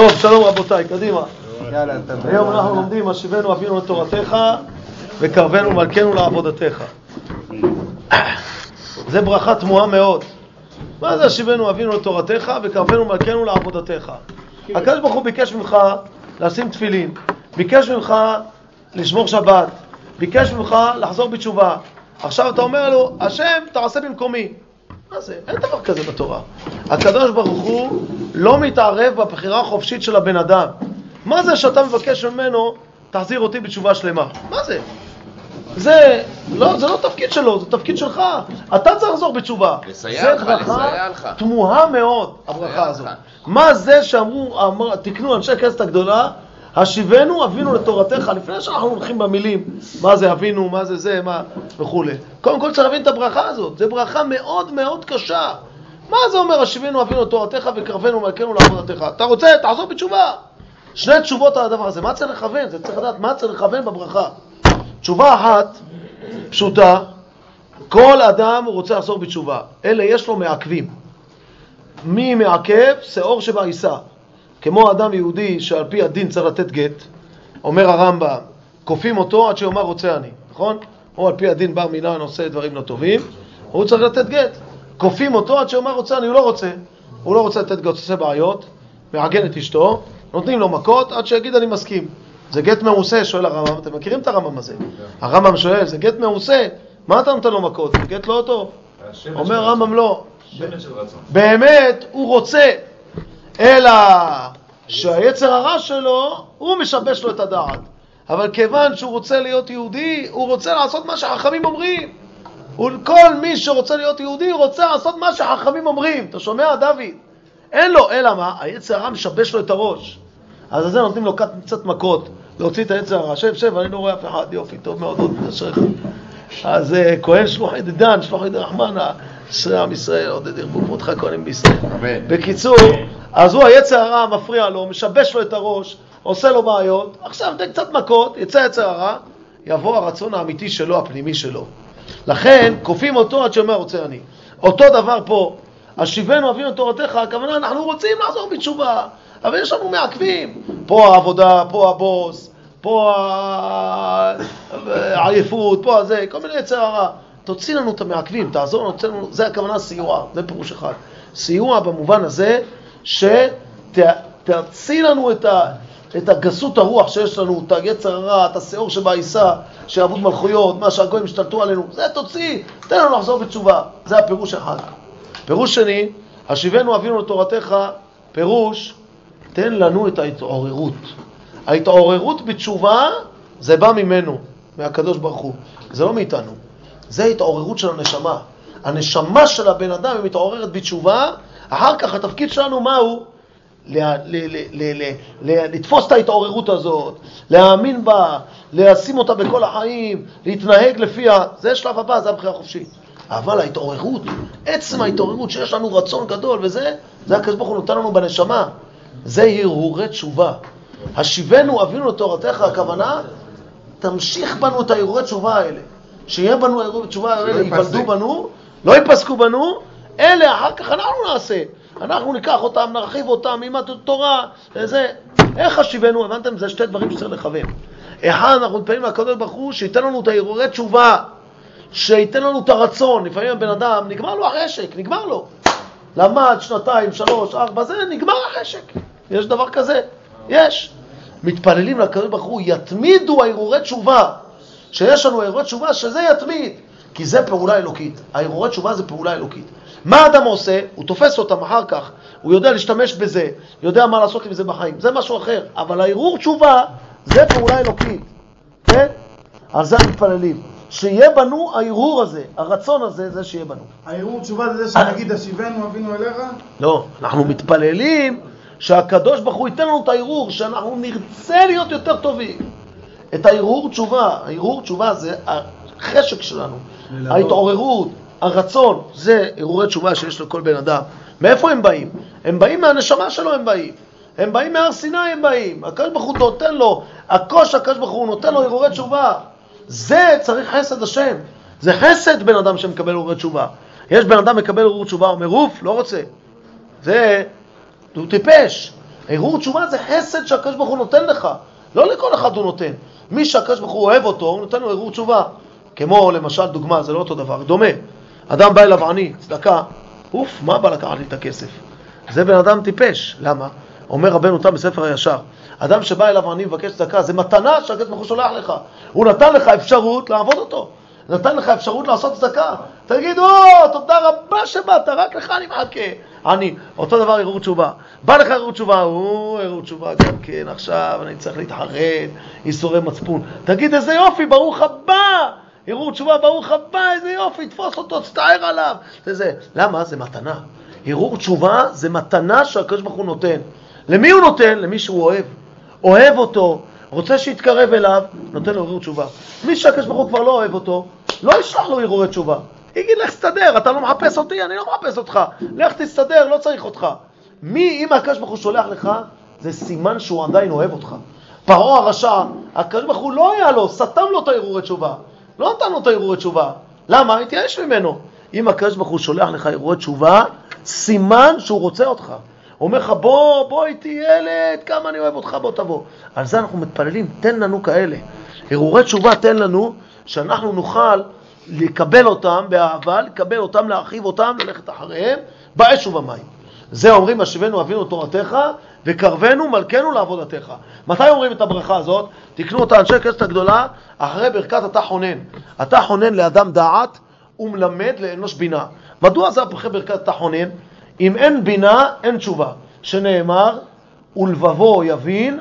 טוב, שלום רבותיי, קדימה. היום אנחנו לומדים, השיבנו אבינו לתורתך וקרבנו מלכנו לעבודתך. זה ברכה תמוהה מאוד. מה זה השיבנו אבינו לתורתך וקרבנו מלכנו לעבודתך? הקדוש ברוך הוא ביקש ממך לשים תפילין, ביקש ממך לשמור שבת, ביקש ממך לחזור בתשובה. עכשיו אתה אומר לו, השם תעשה במקומי. מה זה? אין דבר כזה בתורה. הקדוש ברוך הוא לא מתערב בבחירה החופשית של הבן אדם. מה זה שאתה מבקש ממנו תחזיר אותי בתשובה שלמה? מה זה? זה לא תפקיד שלו, זה תפקיד שלך. אתה צריך לחזור בתשובה. זה ברכה תמוהה מאוד, הברכה הזאת. מה זה שאמרו, תקנו אנשי כנסת הגדולה, השיבנו אבינו לתורתך, לפני שאנחנו הולכים במילים, מה זה אבינו, מה זה זה, מה וכו'. קודם כל צריך להבין את הברכה הזאת, זה ברכה מאוד מאוד קשה. מה זה אומר, השיבנו אבינו לתורתך וקרבנו מלכנו לעבודתך? אתה רוצה, תחזור בתשובה. שני תשובות על הדבר הזה, מה צריך לכוון? זה צריך לדעת מה צריך לכוון בברכה. תשובה אחת, פשוטה, כל אדם רוצה לחזור בתשובה. אלה יש לו מעכבים. מי מעכב? שאור שבעיסה. כמו אדם יהודי שעל פי הדין צריך לתת גט, אומר הרמב"ם, כופים אותו עד שיאמר רוצה אני, נכון? או על פי הדין בר מינן עושה דברים לא טובים, הוא צריך לתת גט. כופים אותו עד שיאמר רוצה אני, הוא לא רוצה לתת גט, עושה בעיות, מעגן את אשתו, נותנים לו מכות עד שיגיד אני מסכים. זה גט מעושה, שואל הרמב"ם, אתם מכירים את הרמב"ם הזה? הרמב"ם שואל, זה גט מעושה, מה אתה נותן לו מכות? זה גט לא טוב. אומר הרמב"ם לא. באמת הוא רוצה, אלא שהיצר הרע שלו, הוא משבש לו את הדעת. אבל כיוון שהוא רוצה להיות יהודי, הוא רוצה לעשות מה שחכמים אומרים. כל מי שרוצה להיות יהודי, רוצה לעשות מה שחכמים אומרים. אתה שומע, דוד? אין לו, אלא מה? היצר הרע משבש לו את הראש. אז זה נותנים לו קצת מכות, להוציא את היצר הרע. שב, אני לא רואה אף אחד, יופי, טוב מאוד, עוד נשרך. אז כהן שלוח ידי דן, שלוח ידי רחמנה, אשרי עם ישראל, עודד ירבו כמותך כהנים בישראל. בקיצור, אז הוא היצר הרע מפריע לו, משבש לו את הראש, עושה לו בעיות, עכשיו תן קצת מכות, יצא היצר הרע, יבוא הרצון האמיתי שלו, הפנימי שלו. לכן, כופים אותו עד שאומר רוצה אני. אותו דבר פה, השיבנו אבינו לתורתך, הכוונה אנחנו רוצים לחזור בתשובה, אבל יש לנו מעכבים. פה העבודה, פה הבוס, פה העייפות, פה הזה, כל מיני יצר הרע. תוציא לנו את המעכבים, תעזור לנו, זה הכוונה סיוע, זה פירוש אחד. סיוע במובן הזה שתציל לנו את הגסות הרוח שיש לנו, את היצר הרע, את השאור שבעיסה, שעבוד מלכויות, מה שהגויים השתלטו עלינו, זה תוציא, תן לנו לחזור בתשובה. זה הפירוש אחד. פירוש שני, השיבנו אבינו לתורתך, פירוש, תן לנו את ההתעוררות. ההתעוררות בתשובה זה בא ממנו, מהקדוש ברוך הוא. זה לא מאיתנו. זה התעוררות של הנשמה. הנשמה של הבן אדם היא מתעוררת בתשובה, אחר כך התפקיד שלנו מהו? לתפוס את ההתעוררות הזאת, להאמין בה, לשים אותה בכל החיים, להתנהג לפיה. זה שלב הבא, זה הבחירה החופשית. אבל ההתעוררות, עצם ההתעוררות שיש לנו רצון גדול וזה, זה הקדוש ברוך הוא נותן לנו בנשמה. זה הרהורי תשובה. השיבנו אבינו לתורתך, הכוונה, תמשיך בנו את הרהורי תשובה האלה. שיהיה בנו הרהורי תשובה האלה, ייוולדו בנו, לא ייפסקו בנו, אלה אחר כך אנחנו נעשה. אנחנו ניקח אותם, נרחיב אותם, עם התורה, וזה. איך השיבנו? הבנתם? זה שתי דברים שצריך לכוון. אחד, אנחנו מתפעלים לקדוש ברוך הוא, שייתן לנו את הרהורי תשובה, שייתן לנו את הרצון. לפעמים הבן אדם, נגמר לו החשק, נגמר לו. למד 2, 3, 4, זה נגמר החשק. יש דבר כזה? יש. מתפללים לקדוש ברוך הוא, יתמידו הרהורי תשובה. שיש לנו הרהורי תשובה, שזה יתמיד. כי זה פעולה אלוקית. הרהורי תשובה זה פעולה אלוקית. מה האדם עושה? הוא תופס אותם אחר כך. הוא יודע להשתמש בזה, יודע מה לעשות עם זה בחיים. זה משהו אחר. אבל הרהור תשובה זה פעולה אלוקית. כן? על זה מתפללים. שיהיה בנו ההרהור הזה, הרצון הזה, זה שיהיה בנו. ההרהור תשובה זה שנגיד השיבנו אבינו אליך? לא, אנחנו מתפללים שהקדוש ברוך הוא ייתן לנו את ההרהור, שאנחנו נרצה להיות יותר טובים. את ההרהור תשובה זה החשק שלנו, ההתעוררות, הרצון, זה הרהורי תשובה שיש לכל בן אדם. מאיפה הם באים? הם באים מהנשמה שלו, הם באים מהר סיני, הם באים. הקדוש ברוך הוא נותן לו, הקדוש ברוך הוא נותן לו הרהורי תשובה. זה צריך חסד השם. זה חסד בן אדם שמקבל הרהורי תשובה. יש בן אדם מקבל הרהורי תשובה, אומר רוף, לא רוצה. הוא טיפש. הרהור תשובה זה חסד שהקדוש ברוך הוא נותן לך. לא לכל אחד הוא נותן. מי שהקדוש ברוך הוא אוהב אותו, הוא נותן לו הרהור תשובה. כמו למשל דוגמה, זה לא אותו דבר, דומה. אדם בא אליו עני, צדקה, מה בא לקחת לי את הכסף? זה בן אדם טיפש. למה? אומר רבנו תם בספר הישר, אדם שבא אליו עני מבקש צדקה, זה מתנה שהקדוש ברוך הוא שולח לך. הוא נתן לך אפשרות לעבוד אותו. נתן לך אפשרות לעשות צדקה. תגיד, תודה רבה שבאת, רק לך אני מחכה. אותו דבר הרהור תשובה. בא לך הרהור תשובה, הרהור תשובה גם כן, עכשיו אני צריך להתחרט, ייסורי מצפון. תגיד, איזה יופי, ברוך הבא. הרהור תשובה, ברוך הבא, איזה יופי, תפוס אותו, תצטער עליו. זה. למה? זה מתנה. הרהור תשובה זה מתנה שהקדוש ברוך הוא נותן. למי הוא נותן? למי שהוא אוהב. אוהב אותו, רוצה שיתקרב אליו, נותן לו הרהור תשובה. מי שהקדוש ברוך הוא כבר לא אוהב אותו, לא ישלח לו הרהורי תשובה. יגיד, לך תסתדר, אתה לא מחפש אותי, אני לא מחפש אותך. לך תסתדר, לא צריך אותך. אם הקדוש ברוך הוא שולח לך, זה סימן שהוא עדיין אוהב אותך. פרעה הרשע, הקדוש ברוך הוא לא היה לו, סתם לו את הרהורי תשובה. לא נתן לו את הרהורי תשובה. למה? התייאש ממנו. אם הקדוש ברוך הוא שולח לך הרהורי תשובה, סימן שהוא רוצה אותך. הוא אומר לך, בוא איתי ילד, כמה אני אוהב אותך, בוא תבוא. על זה אנחנו מתפללים, תן לנו כאלה. הרהורי תשובה תן לנו, שאנחנו נוכל לקבל אותם באהבה, לקבל אותם, להרחיב אותם, ללכת אחריהם, באש ובמים. זה אומרים, השיבנו אבינו תורתך, וקרבנו מלכנו לעבודתך. מתי אומרים את הברכה הזאת? תקנו אותה אנשי כנסת הגדולה, אחרי ברכת אתה חונן. אתה חונן לאדם דעת, ומלמד לאנוש בינה. מדוע זה אחרי ברכת אתה חונן? אם אין בינה, אין תשובה. שנאמר, ולבבו יבין,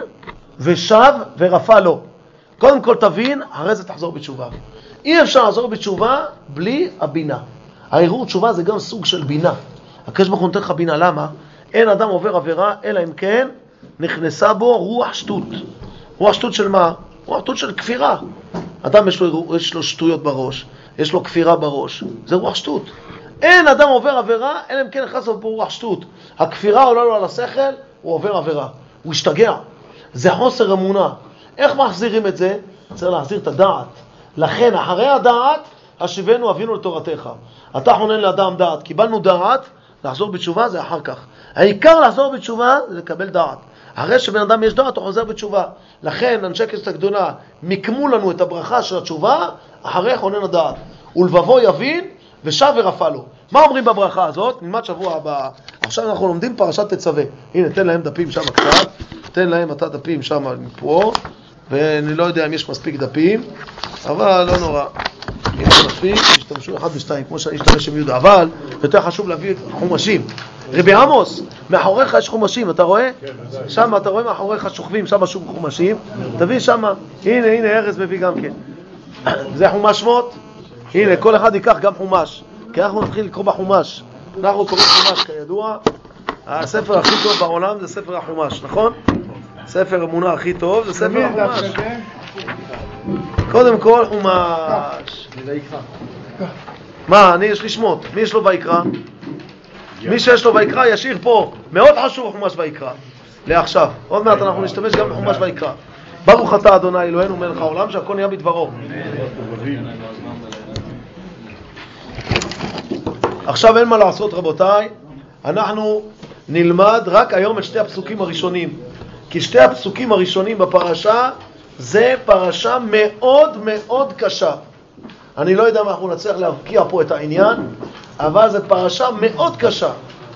ושב ורפא לו. קודם כל תבין, אחרי זה תחזור בתשובה. אי אפשר לחזור בתשובה בלי הבינה. הרהור תשובה זה גם סוג של בינה. הקדוש ברוך הוא נותן לך בינה. למה? אין אדם עובר עבירה, אלא אם כן נכנסה בו רוח שטות. רוח שטות של מה? רוח שטות של כפירה. אדם יש לו שטויות בראש, יש לו כפירה בראש. זה רוח שטות. אין אדם עובר עבירה, אלא אם כן נכנס בו רוח שטות. הכפירה עולה לו על השכל, הוא עובר עבירה. הוא השתגע. זה חוסר אמונה. איך מחזירים את זה? צריך להחזיר את הדעת. לכן, אחרי הדעת, השיבנו אבינו לתורתך. אתה חונן לאדם דעת. קיבלנו דעת, לחזור בתשובה זה אחר כך. העיקר לחזור בתשובה זה לקבל דעת. אחרי שבן אדם יש דעת, הוא חוזר בתשובה. לכן, אנשי כנסת הגדולה, מיקמו לנו את הברכה של התשובה, אחרי חונן הדעת. ולבבו יבין, ושב ורפא לו. מה אומרים בברכה הזאת? נלמד שבוע הבא. עכשיו אנחנו לומדים פרשת תצווה. הנה, תן להם דפים שם קצת. תן להם אתה דפים שם מפה. ואני לא יודע אם יש מספיק דפים, אבל לא נורא. אם יש מספיק, ישתמשו אחד ושתיים, כמו שאני אשתמש עם יהודה. אבל יותר חשוב להביא חומשים. רבי עמוס, מאחוריך יש חומשים, אתה רואה? שם אתה רואה מאחוריך שוכבים, שם שוב חומשים. תביא שם, הנה ארז מביא גם כן. זה חומש שמות. הנה, כל אחד ייקח גם חומש. כי אנחנו נתחיל לקרוא בחומש. אנחנו קוראים חומש, כידוע. הספר הכי טוב בעולם זה ספר החומש, נכון? ספר אמונה הכי טוב זה ספר החומש. קודם כל חומש. מה, יש לי שמות. מי יש לו ויקרא? מי שיש לו ויקרא ישאיר פה. מאוד חשוב חומש ויקרא. לעכשיו. עוד מעט אנחנו נשתמש גם בחומש ויקרא. ברוך אתה אדוני אלוהינו מלך העולם שהכל נהיה בדברו. עכשיו אין מה לעשות רבותיי. אנחנו נלמד רק היום את שתי הפסוקים הראשונים. כי שתי הפסוקים הראשונים בפרשה זה פרשה מאוד מאוד קשה. אני לא יודע אם אנחנו נצליח להבקיע פה את העניין, אבל זה פרשה מאוד קשה.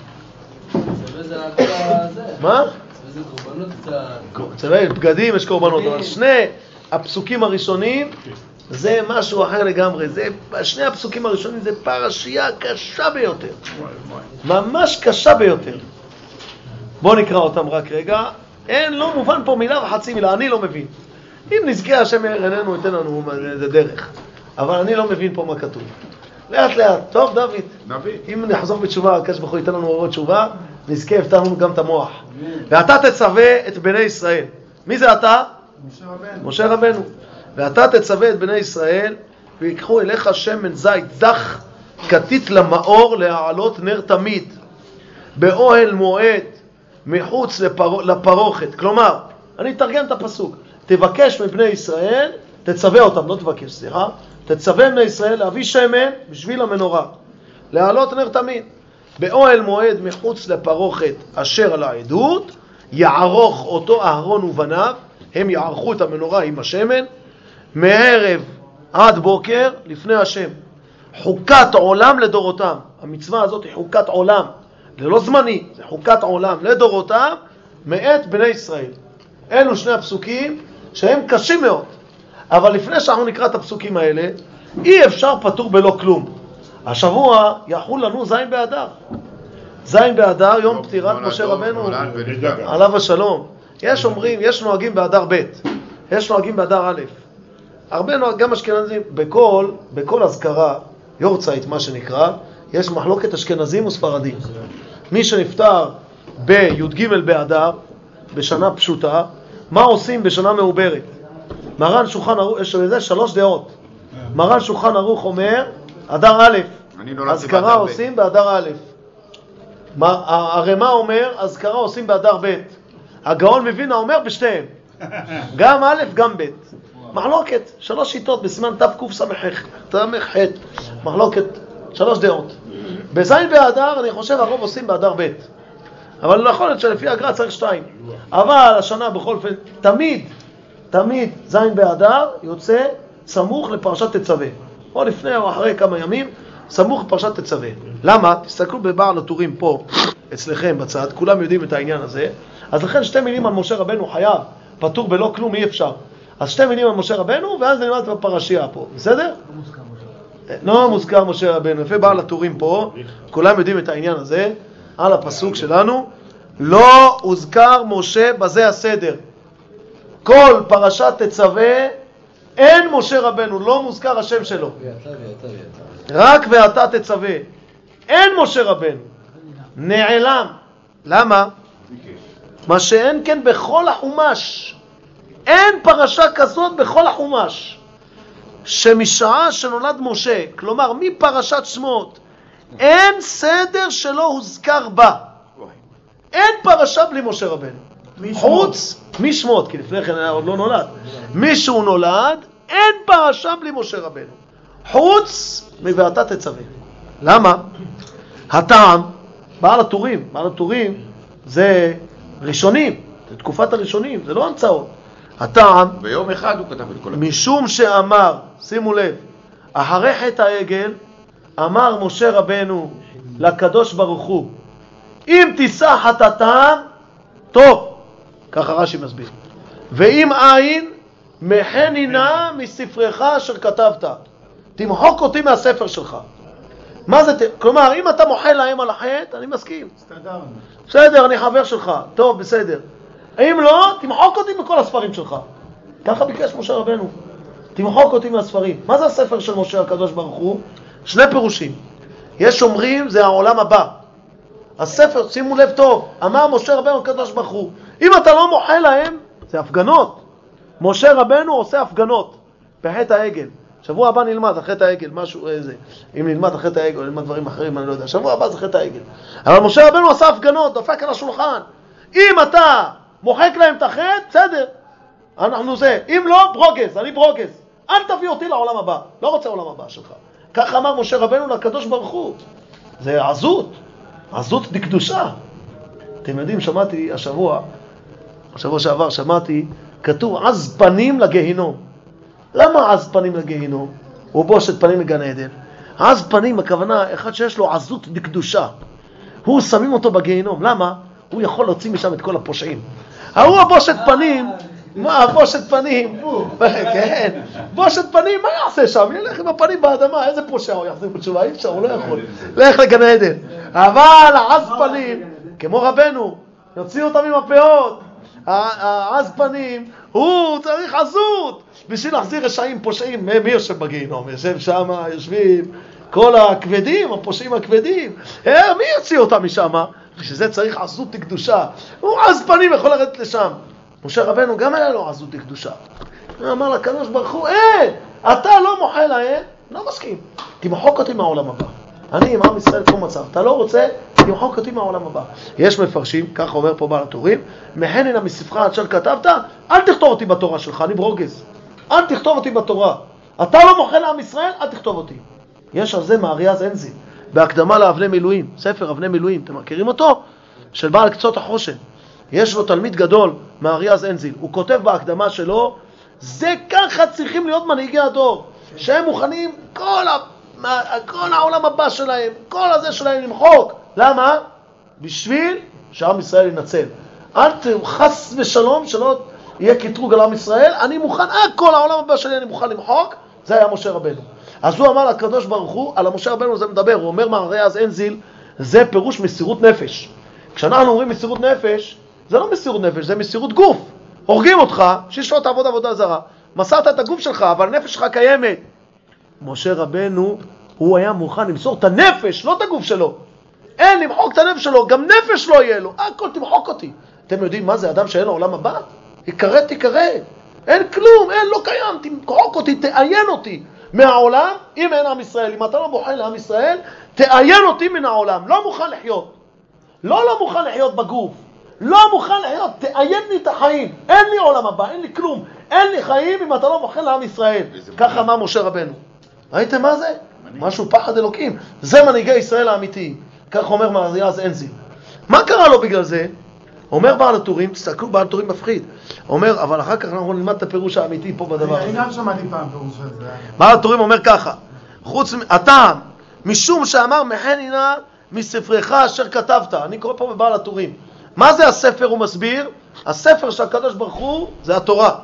מה? זה קורבנות קצת. צבאי, בגדים יש קורבנות, אבל שני הפסוקים הראשונים זה משהו אחר לגמרי. שני הפסוקים הראשונים זה פרשייה קשה ביותר. ממש קשה ביותר. בואו נקרא אותם רק רגע. אין, לא מובן פה מילה וחצי מילה, אני לא מבין. אם נזכה השם עינינו, ייתן לנו, זה דרך. אבל אני לא מבין פה מה כתוב. לאט לאט. טוב, דוד. אם נחזור בתשובה, הקדוש ברוך הוא ייתן לנו עוד תשובה, נזכה יפתח לנו גם את המוח. ואתה תצווה את בני ישראל. מי זה אתה? משה רבנו. משה רבנו. ואתה תצווה את בני ישראל, ויקחו אליך שמן זית דח, כתית למאור להעלות נר תמיד. באוהל מועד, מחוץ לפרוכת. כלומר, אני אתרגם את הפסוק. תבקש מבני ישראל, תצווה אותם, לא תבקש, סליחה. תצווה בני ישראל להביא שמן בשביל המנורה. להעלות נר תמיד. באוהל מועד מחוץ לפרוכת אשר על העדות, יערוך אותו אהרון ובניו, הם יערכו את המנורה עם השמן, מערב עד בוקר לפני השם. חוקת עולם לדורותם. המצווה הזאת היא חוקת עולם, זה לא זמני, זה חוקת עולם לדורותם, מאת בני ישראל. אלו שני הפסוקים שהם קשים מאוד. אבל לפני שאנחנו נקרא את הפסוקים האלה, אי אפשר פטור בלא כלום. השבוע יחול לנו זין באדר. זין באדר, יום פטירת משה רבנו, עליו השלום. יש אומרים, יש נוהגים באדר ב', יש נוהגים באדר א'. הרבה נוהגים, גם אשכנזים, בכל הזכרה, יורצייט מה שנקרא, יש מחלוקת אשכנזים וספרדים. מי שנפטר בי"ג באדר, בשנה פשוטה, מה עושים בשנה מעוברת? מרן שולחן ערוך, יש לזה 3 דעות. מרן שולחן ערוך אומר, אדר א', הזכרה עושים באדר א'. הרמ"א אומר, הזכרה עושים באדר ב'. הגאון מווילנה אומר בשתיהם. גם א', גם ב'. מחלוקת, 3 שיטות בסימן תקס"ח. מחלוקת, 3 דעות. בזין באדר, אני חושב, הרוב עושים באדר ב'. אבל לא יכול להיות שלפי הגר"א צריך 2. אבל השנה בכל אופן, תמיד זין באדר יוצא סמוך לפרשת תצווה. או לפני או אחרי כמה ימים, סמוך לפרשת תצווה. למה? תסתכלו בבעל הטורים פה, אצלכם בצד, כולם יודעים את העניין הזה. אז לכן 2 מילים על משה רבנו חייב, פטור בלא כלום אי אפשר. אז 2 מילים על משה רבנו, ואז נלמד בפרשייה פה, בסדר? לא מוזכר משה רבנו. לפי בעל הטורים פה, כולם יודעים את העניין הזה, על הפסוק שלנו, לא הוזכר משה בזה הסדר. כל פרשת תצווה, אין משה רבנו, לא מוזכר השם שלו. רק ואתה תצווה. אין משה רבנו. נעלם. למה? מה שאין כן בכל החומש. אין פרשה כזאת בכל החומש. שמשעה שנולד משה, כלומר מפרשת שמות, אין סדר שלא הוזכר בה. אין פרשה בלי משה רבנו. חוץ משמות, כי לפני כן עוד לא נולד. מישהו נולד, אין פרשה בלי משה רבנו. חוץ מ"ואתה תצווה". למה? הטעם, בעל הטורים זה ראשונים, זה תקופת הראשונים, זה לא המצאות. הטעם, ביום אחד הוא כתב את כל משום שאמר, שימו לב, אחרי חטא העגל, אמר משה רבנו לקדוש ברוך הוא, אם תישא חטאתם, טוב, ככה רש"י מסביר. ואם אין, מחני נא מספרך אשר כתבת. תמחוק אותי מהספר שלך. מה זה? כלומר, אם אתה מוחל להם על החטא, אני מסכים. בסדר, אני חבר שלך. טוב, בסדר. אם לא, תמחוק אותי מכל הספרים שלך. ככה ביקש משה רבנו. תמחוק אותי מהספרים. מה זה הספר של משה הקדוש ברוך הוא? 2 פירושים. יש אומרים, זה העולם הבא. הספר, שימו לב טוב, אמר משה רבנו הקדוש ברוך הוא, אם אתה לא מוחל להם, זה הפגנות. משה רבנו עושה הפגנות בחטא העגל. שבוע הבא נלמד חטא העגל, משהו איזה. אם נלמד חטא העגל, נלמד דברים אחרים, אני לא יודע. שבוע הבא זה חטא העגל. אבל משה רבנו עשה הפגנות, דפק על השולחן. אם אתה מוחק להם את החטא, בסדר. אנחנו זה. אם לא, ברוגז, אני ברוגז. אל תביא אותי לעולם הבא. לא רוצה לעולם הבא שלך. כך אמר משה רבנו לקדוש ברוך הוא. זה עזות. עזות דקדושה. אתם יודעים, שמעתי השבוע שעבר שמעתי, כתוב עז פנים לגיהינום. למה עז פנים לגיהינום? הוא בושת פנים לגן עדן. עז פנים, הכוונה, אחד שיש לו עזות דקדושה. הוא שמים אותו בגיהינום. למה? הוא יכול להוציא משם את כל הפושעים. ההוא הבושת פנים, מה הבושת פנים? כן, בושת פנים, מה יעשה שם? ילך עם הפנים באדמה, איזה פושע הוא יחזיר בתשובה? אי אפשר, הוא לא יכול. לך לגן עדן. אבל עז פנים, כמו רבנו, יוציא אותם עם הפאות. העז פנים, הוא צריך עזות בשביל להחזיר רשעים פושעים. מי יושב בגיהינום? יושב שם, יושבים כל הכבדים, הפושעים הכבדים. מי יוציא אותם משם? בשביל זה צריך עזות דקדושה. הוא עז פנים יכול לרדת לשם. משה רבנו גם היה לו עזות דקדושה. הוא אמר לקדוש ברוך הוא, אתה לא מוחל להם, לא מסכים. תמחוק אותי מהעולם הבא. אני עם עם ישראל כל מצב. אתה לא רוצה, תמחוק אותי מהעולם הבא. יש מפרשים, ככה אומר פה בעל הטורים, מחני נא מספרך אשר כתבת, אל תכתוב אותי בתורה שלך, אני ברוגז. אל תכתוב אותי בתורה. אתה לא מוחל לעם ישראל, אל תכתוב אותי. יש על זה מאריאז אנזי, בהקדמה לאבני מילואים, ספר אבני מילואים, אתם מכירים אותו? של בעל קצות החושן. יש לו תלמיד גדול, מהאריאז אנזיל, הוא כותב בהקדמה שלו, זה ככה צריכים להיות מנהיגי הדור, שהם מוכנים כל העולם הבא שלהם, כל הזה שלהם למחוק. למה? בשביל שעם ישראל ינצל. אל חס ושלום שלא יהיה קטרוג על עם ישראל, אני מוכן, כל העולם הבא שלי אני מוכן למחוק. זה היה משה רבנו. אז הוא אמר לקדוש ברוך הוא, על המשה רבנו זה מדבר, הוא אומר מהאריאז אנזיל, זה פירוש מסירות נפש. כשאנחנו אומרים מסירות נפש, זה לא מסירות נפש, זה מסירות גוף. הורגים אותך, שישלו תעבוד עבודה זרה. מסרת את הגוף שלך, אבל הנפש שלך קיימת. משה רבנו, הוא היה מוכן למסור את הנפש, לא את הגוף שלו. אין למחוק את הנפש שלו, גם נפש לא יהיה לו. הכל תמחוק אותי. אתם יודעים מה זה אדם שאין לו עולם הבא? תיקרא. אין כלום, אין, לא קיים. תמחוק אותי, תעיין אותי מהעולם. אם אין עם ישראל, אם אתה לא בוחן לעם ישראל, תעיין אותי מן העולם. לא מוכן לחיות. לא מוכן לחיות בגוף. לא מוכן לחיות, תעיין לי את החיים. אין לי עולם הבא, אין לי כלום. אין לי חיים אם אתה לא בוחן לעם ישראל. ככה אמר משה רבנו. ראיתם מה זה? משהו פחד אלוקים. זה מנהיגי ישראל האמיתיים. כך אומר מהאריאז אנזיל. מה קרה לו בגלל זה? אומר בעל הטורים, תסתכלו, בעל הטורים מפחיד. אומר, אבל אחר כך אנחנו נלמד את הפירוש האמיתי פה בדבר הזה. אני גם שמעתי פעם פירוש הזה. בעל הטורים אומר ככה, הטעם, משום שאמר מחן הנה מספרך אשר כתבת. אני קורא פה בבעל הטורים. מה זה הספר? הוא מסביר. הספר של הקדוש ברוך הוא זה התורה.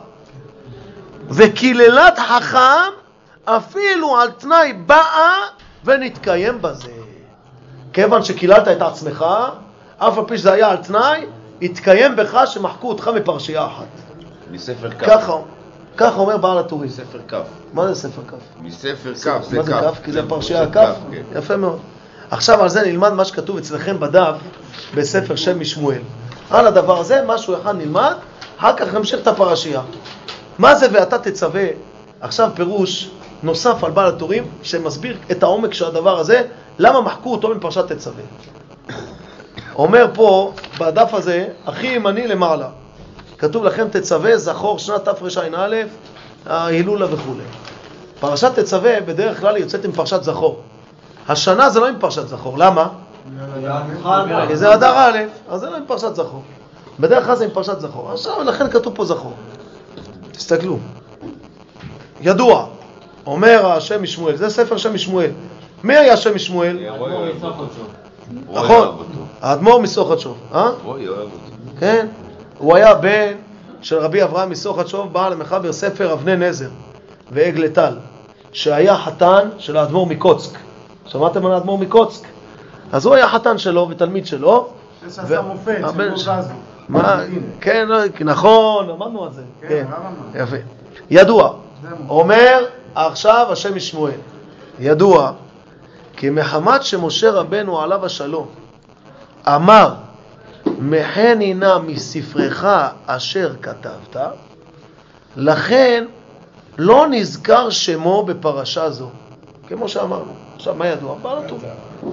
וקיללת חכם אפילו על תנאי באה ונתקיים בזה. כיוון שקיללת את עצמך, אף על פי שזה היה על תנאי, התקיים בך שמחקו אותך מפרשייה אחת. מספר כף. ככה אומר בעל הטורים. מספר כף. מה זה ספר כף? מספר כף, זה מה זה כף? כף? כי זה פרשייה כף. יפה מאוד. עכשיו על זה נלמד מה שכתוב אצלכם בדף בספר שם משמואל. על הדבר הזה משהו אחד נלמד, אחר כך נמשיך את הפרשייה. מה זה ואתה תצווה? עכשיו פירוש נוסף על בעל הטורים שמסביר את העומק של הדבר הזה, למה מחקו אותו מפרשת תצווה. אומר פה בדף הזה, הכי ימני למעלה, כתוב לכם תצווה זכור שנת תרע"א, ההילולה וכו'. פרשת תצווה בדרך כלל יוצאת עם פרשת זכור. השנה זה לא עם פרשת זכור, למה? כי זה אדר א', אז זה לא עם פרשת זכור. בדרך כלל זה עם פרשת זכור. עכשיו לכן כתוב פה זכור. תסתכלו. ידוע, אומר השם משמואל, זה ספר שם משמואל. מי היה שם משמואל? נכון, האדמו"ר מסוכתשוב. כן, הוא היה בן של רבי אברהם מסוכתשוב, בעל המחבר ספר אבני נזר ועגל טל, שהיה חתן של האדמו"ר מקוצק. שמעתם על האדמו"ר מקוצק? אז הוא היה חתן שלו ותלמיד שלו. זה שעשה מופת, של גוזו. כן, נכון, למדנו על זה. כן, יפה. ידוע, אומר עכשיו השם משמואל, ידוע, כי מחמת שמשה רבנו עליו השלום אמר מחן הנה מספרך אשר כתבת, לכן לא נזכר שמו בפרשה זו, כמו שאמרנו. עכשיו מה ידוע? בעל הטורים.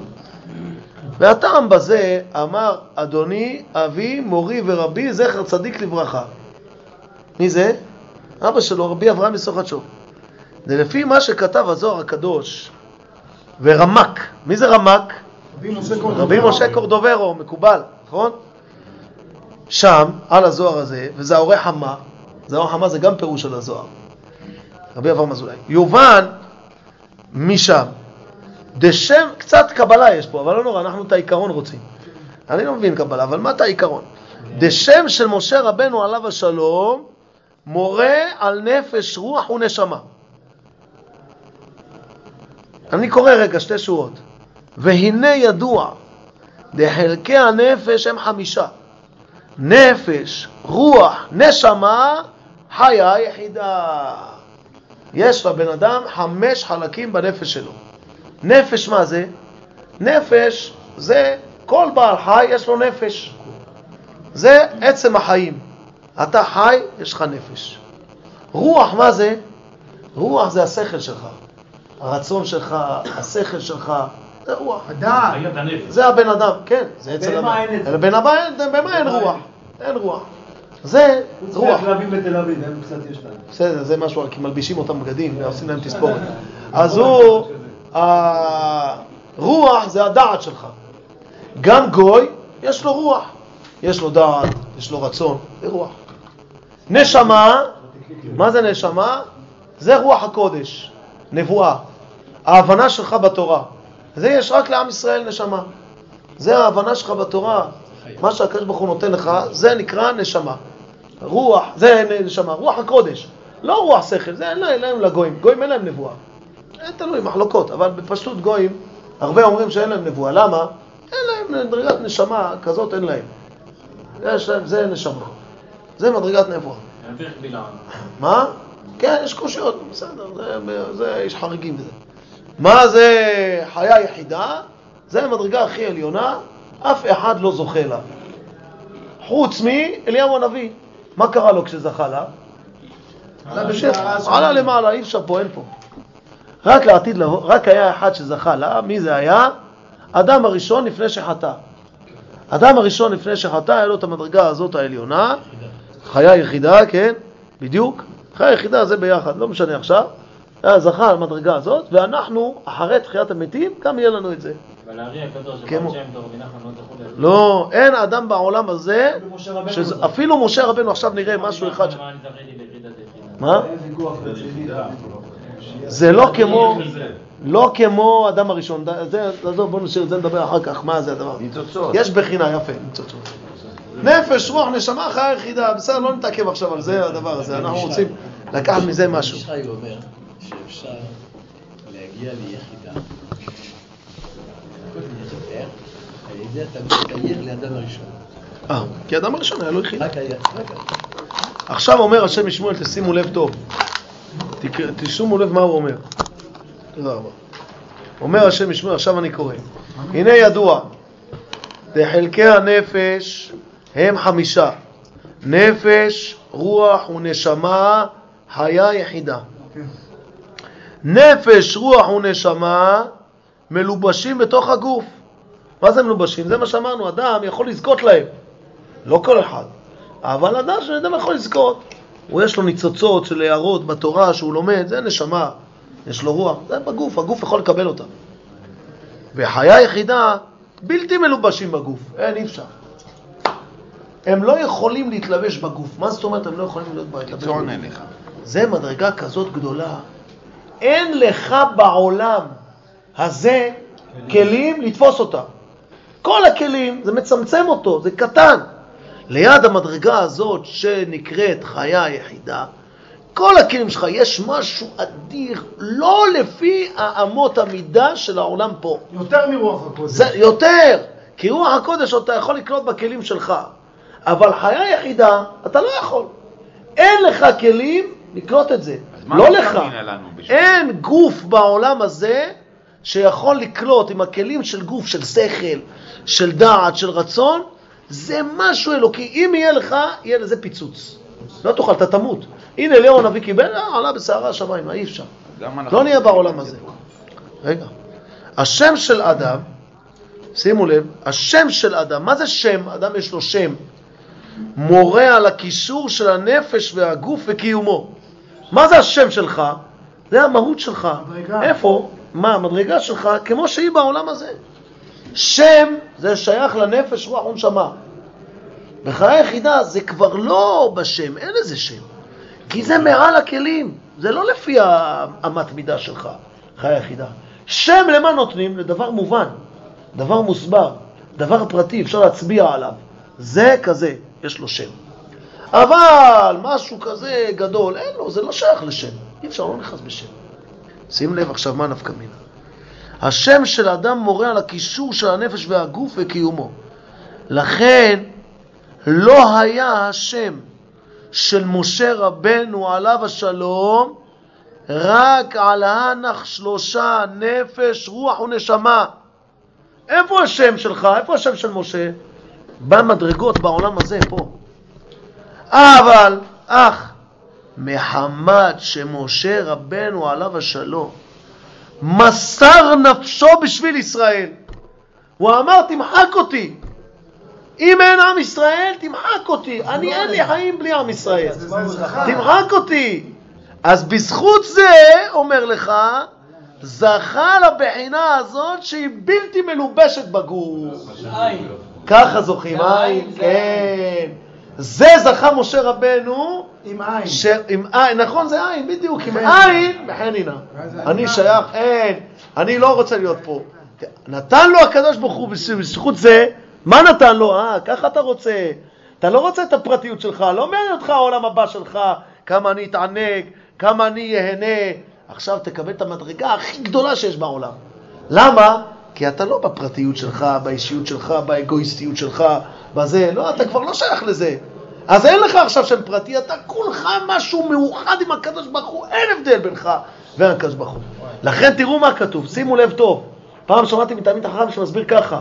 והטעם בזה אמר אדוני אבי מורי ורבי זכר צדיק לברכה. מי זה? אבא שלו, רבי אברהם מסוכתשוב. זה לפי מה שכתב הזוהר הקדוש ורמק. מי זה רמק? רבי משה קורדוברו, מקובל, נכון? שם, על הזוהר הזה, וזה האורי חמה. זוהר חמה זה גם פירוש של הזוהר. רבי אברהם אזולאי. יובן משם. דשם, קצת קבלה יש פה, אבל לא נורא, אנחנו את העיקרון רוצים. אני לא מבין קבלה, אבל מה את העיקרון? דשם של משה רבנו עליו השלום, מורה על נפש, רוח ונשמה. אני קורא רגע שתי שורות. והנה ידוע, דחלקי הנפש הם 5. נפש, רוח, נשמה, חיה יחידה. יש לבן אדם 5 חלקים בנפש שלו. נפש מה זה? נפש זה כל בעל חי יש לו נפש. זה עצם החיים. אתה חי, יש לך נפש. רוח מה זה? רוח זה השכל שלך. הרצון שלך, השכל שלך, זה רוח. זה הבן אדם, כן. זה אצל הבן אדם. במה אין רוח? אין רוח. זה רוח. בסדר, זה משהו, כי מלבישים אותם בגדים ועושים להם תספורת. אז הוא, הרוח זה הדעת שלך. גם גוי, יש לו רוח. יש לו דעת, יש לו רצון, זה רוח. נשמה, מה זה נשמה? זה רוח הקודש, נבואה. ההבנה שלך בתורה. זה יש רק לעם ישראל נשמה. זה ההבנה שלך בתורה. מה שהקדוש ברוך הוא נותן לך, זה נקרא נשמה. רוח, זה נשמה, רוח הקודש. לא רוח שכל, זה אין להם לגויים. גויים אין להם נבואה. אין תלוי, מחלוקות, אבל בפשטות גויים, הרבה אומרים שאין להם נבואה. למה? אין להם מדרגת נשמה, כזאת אין להם. יש להם, זה נשמה. זה מדרגת נבואה. מה? כן, יש קושיות, בסדר, יש חריגים בזה. מה זה חיה יחידה? זה מדרגה הכי עליונה, אף אחד לא זוכה לה. חוץ מאליהו הנביא. מה קרה לו כשזכה לה? עלה למעלה, אי אפשר פה, אין פה. רק לעתיד, רק היה אחד שזכה לה, מי זה היה? אדם הראשון לפני שחטא. אדם הראשון לפני שחטא, היה לו את המדרגה הזאת העליונה, חיה יחידה, כן, בדיוק. חיה יחידה זה ביחד, לא משנה עכשיו. זכה על המדרגה הזאת, ואנחנו, אחרי תחיית המתים, גם יהיה לנו את זה. אבל הארי הקדוש, שפעם שם תור ונחם לא תחול... לא, אין אדם בעולם הזה, אפילו משה רבנו, עכשיו נראה משהו אחד. מה? זה לא כמו אדם הראשון. בואו נשאיר את זה, נדבר אחר כך. מה זה הדבר? ניצוצות. יש בחינה, יפה, ניצוצות. נפש, רוח, נשמה, חיה יחידה. בסדר, לא נתעכב עכשיו על זה, הדבר הזה. אנחנו רוצים לקחת מזה משהו. ישחי אומר שאפשר להגיע ליחידה. איך? על ידי תגיע לאדם הראשון. כי אדם הראשון היה לו יחידה. רק היה. עכשיו אומר השם משמואל, תשימו לב טוב. תשימו לב מה הוא אומר. תודה רבה. אומר השם משמואל, עכשיו אני קורא. הנה ידוע, דחלקי הנפש הם 5. נפש, רוח ונשמה, חיה יחידה. נפש, רוח ונשמה מלובשים בתוך הגוף. מה זה מלובשים? זה מה שאמרנו, אדם יכול לזכות להם. לא כל אחד. אבל אדם יכול לזכות. הוא יש לו ניצוצות של הערות בתורה שהוא לומד, זה נשמה, יש לו רוח, זה בגוף, הגוף יכול לקבל אותה. וחיה יחידה בלתי מלובשים בגוף, אי אפשר. הם לא יכולים להתלבש בגוף. מה זאת אומרת הם לא יכולים להתלבש בגוף? זה מדרגה כזאת גדולה. אין לך בעולם הזה כלים לתפוס אותה. כל הכלים, זה מצמצם אותו, זה קטן. ליד המדרגה הזאת שנקראת חיה יחידה, כל הכלים שלך יש משהו אדיר, לא לפי האמות המידה של העולם פה. יותר מרוח הקודש. יותר, כי רוח הקודש אתה יכול לקלוט בכלים שלך, אבל חיה יחידה אתה לא יכול. אין לך כלים לקלוט את זה. לא לך. אין גוף בעולם הזה שיכול לקלוט עם הכלים של גוף, של שכל, של דעת, של רצון. זה משהו אלוקי. אם יהיה לך, יהיה לזה פיצוץ. לא תוכל, אתה תמות. הנה אליהו הנביא קיבל, עלה בשערה השמיים, אי אפשר. לא נהיה בעולם הזה. רגע. השם של אדם, שימו לב, השם של אדם, מה זה שם? אדם יש לו שם. מורה על הקישור של הנפש והגוף וקיומו. מה זה השם שלך? זה המהות שלך. איפה? מה? המדרגה שלך, כמו שהיא בעולם הזה. שם זה שייך לנפש, רוח ונשמה. בחיה יחידה זה כבר לא בשם, אין איזה שם. כי זה מעל הכלים, זה לא לפי האמת מידה שלך, חיה יחידה. שם למה נותנים? לדבר מובן, דבר מוסבר, דבר פרטי, אפשר להצביע עליו. זה כזה, יש לו שם. אבל משהו כזה גדול, אין לו, זה לא שייך לשם. אי אפשר, לא נכנס בשם. שים לב עכשיו מה נפקא מינה. השם של האדם מורה על הקישור של הנפש והגוף וקיומו. לכן לא היה השם של משה רבנו עליו השלום רק על הנח 3 נפש, רוח ונשמה. איפה השם שלך? איפה השם של משה? במדרגות בעולם הזה, פה. אבל, מחמד שמשה רבנו עליו השלום מסר נפשו בשביל ישראל. הוא אמר, תמחק אותי. אם אין עם ישראל, תמחק אותי. אני אין לי חיים בלי עם ישראל. תמחק אותי. אז בזכות זה, אומר לך, זכה לבחינה הזאת שהיא בלתי מלובשת בגוף. ככה זוכים, עין, כן. זה זכה משה רבנו. עם עין. עם עין, נכון זה עין, בדיוק, עם עין, בחנינה. אני שייך, אין, אני לא רוצה להיות פה. נתן לו הקדוש ברוך הוא בזכות זה, מה נתן לו? ככה אתה רוצה. אתה לא רוצה את הפרטיות שלך, לא מעניין אותך העולם הבא שלך, כמה אני אתענג, כמה אני יהנה. עכשיו תקבל את המדרגה הכי גדולה שיש בעולם. למה? כי אתה לא בפרטיות שלך, באישיות שלך, באגואיסטיות שלך, בזה. לא, אתה כבר לא שייך לזה. אז אין לך עכשיו שם פרטי, אתה כולך משהו מאוחד עם הקדוש ברוך הוא, אין הבדל בינך והקדוש ברוך הוא. לכן תראו מה כתוב, שימו לב טוב. פעם שמעתי מתלמיד החכם שמסביר ככה.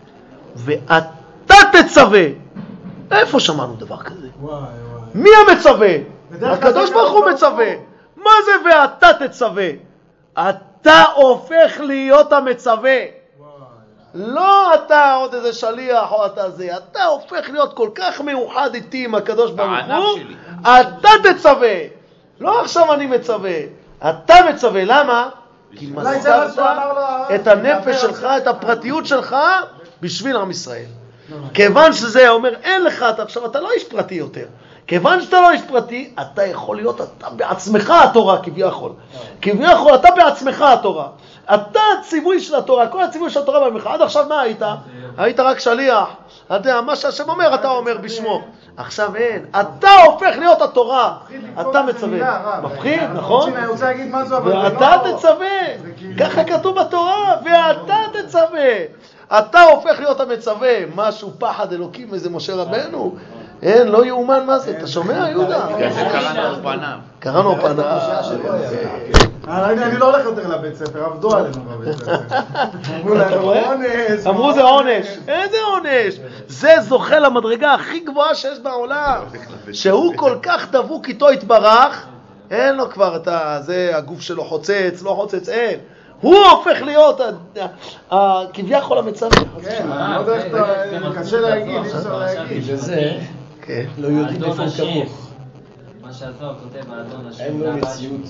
ואתה תצווה. איפה שמענו דבר כזה? מי המצווה? הקדוש ברוך הוא מצווה. מה זה ואתה תצווה? אתה הופך להיות המצווה. לא אתה עוד איזה שליח או אתה זה, אתה הופך להיות כל כך מאוחד איתי עם הקדוש ברוך הוא, אתה תצווה. לא עכשיו אני מצווה, אתה מצווה. למה? כי מסרת את הנפש שלך, את הפרטיות שלך בשביל עם ישראל. כיוון שזה אומר אין לך, עכשיו אתה לא איש פרטי יותר. כיוון שאתה לא איש פרטי, אתה יכול להיות אתה בעצמך התורה כביכול. כביכול אתה בעצמך התורה. אתה הציווי של התורה, כל הציווי של התורה במך. עד עכשיו מה היית? היית רק שליח. אתה יודע, מה שהשם אומר אתה אומר בשמו. עכשיו אין. אתה הופך להיות התורה. אתה מצווה. מפחיד, נכון? ואתה תצווה. ככה כתוב בתורה. ואתה תצווה. אתה הופך להיות המצווה. משהו פחד אלוקים, איזה משה רבנו. אין, לא יאומן מה זה. אתה שומע, יהודה? קראנו על פניו. קראנו על פניו. אני לא הולך יותר לבית ספר, עבדו עלינו בבית ספר. אמרו להם, עונש. אמרו זה עונש. איזה עונש? זה זוכה למדרגה הכי גבוהה שיש בעולם. שהוא כל כך דבוק איתו התברך, אין לו כבר את זה, הגוף שלו חוצץ, לא חוצץ, אין. הוא הופך להיות כביכול המצווה. כן, אני לא יודע איך אתה, קשה להגיד, אי אפשר להגיד. וזה, לא יודעים איפה הוא כמוך. מה שהזוהר כותב, האדון השם אין לו מציאות.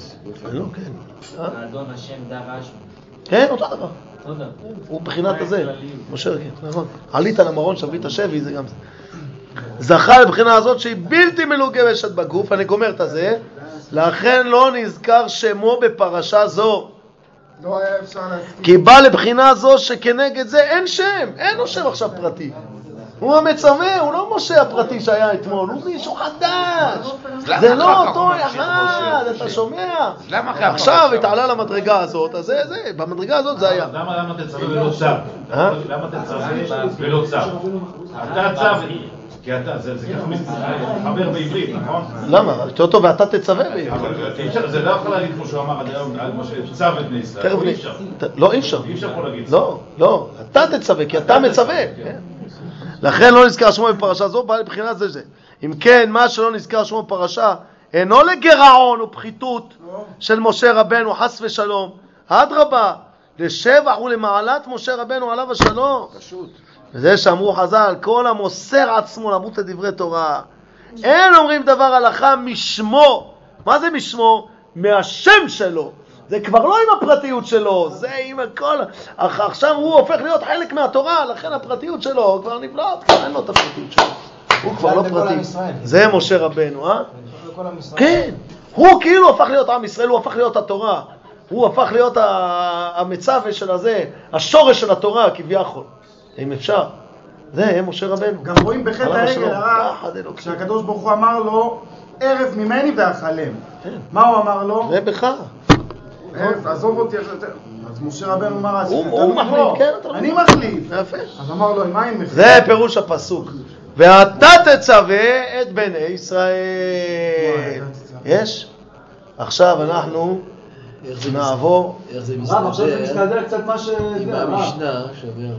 האדון השם דרש. כן, אותו דבר. תודה. הוא בחינת הזה. משה, כן, נכון. עלית למרון, שבית השבי, זה גם זה. זכה לבחינה הזאת שהיא בלתי מלוגמשת בגוף, אני גומר את הזה, לכן לא נזכר שמו בפרשה זו. לא היה אפשר להסכים. כי בא לבחינה זו שכנגד זה אין שם, אין לו שם עכשיו פרטי. הוא המצווה, הוא לא משה הפרטי שהיה אתמול, הוא מישהו חדש. זה לא אותו אחד, אתה שומע? עכשיו התעלה למדרגה הזאת, אז זה, במדרגה הזאת זה היה. למה תצווה ולא צו? למה תצווה ולא צו? אתה צו, כי אתה, זה ככה מתחבר בעברית, נכון? למה? אותו ואתה תצווה בעברית. זה לא יכול להגיד כמו שהוא אמר עד היום, על משה, צו את בני ישראל, אי אפשר. לא, אי אפשר. אי אפשר פה להגיד. לא, אתה תצווה, כי אתה מצווה. לכן לא נזכר שמו בפרשה זו, בא לבחינה זה. אם כן, מה שלא נזכר שמו בפרשה, אינו לגרעון ופחיתות של משה רבנו, חס ושלום. אדרבה, לשבח ולמעלת משה רבנו עליו השלום. פשוט. וזה שאמרו חז"ל, כל המוסר עצמו למות לדברי תורה. אין אומרים דבר הלכה משמו. מה זה משמו? מהשם שלו. זה כבר לא עם הפרטיות שלו, זה עם הכל. עכשיו הוא הופך להיות חלק מהתורה, לכן הפרטיות שלו כבר נבלעת, כבר אין לו את הפרטיות שלו. הוא כבר לא פרטי. זה משה רבנו, כן. הוא כאילו הפך להיות עם ישראל, הוא הפך להיות התורה. הוא הפך להיות המצווה של הזה, השורש של התורה כביכול. אם אפשר. זה משה רבנו. גם רואים בחטא העגל הרע, כשהקדוש ברוך הוא אמר לו, ערב ממני ואכלם. מה הוא אמר לו? זה בך. עזוב אותי, אז משה רבנו אמר, הוא מחליף, כן, אני מחליף. יפה. אז אמר לו, מה עם מחליף? זה פירוש הפסוק. ואתה תצווה את בני ישראל. יש? עכשיו אנחנו נעבור. איך זה מסתדר קצת מה ש... עם המשנה שאומר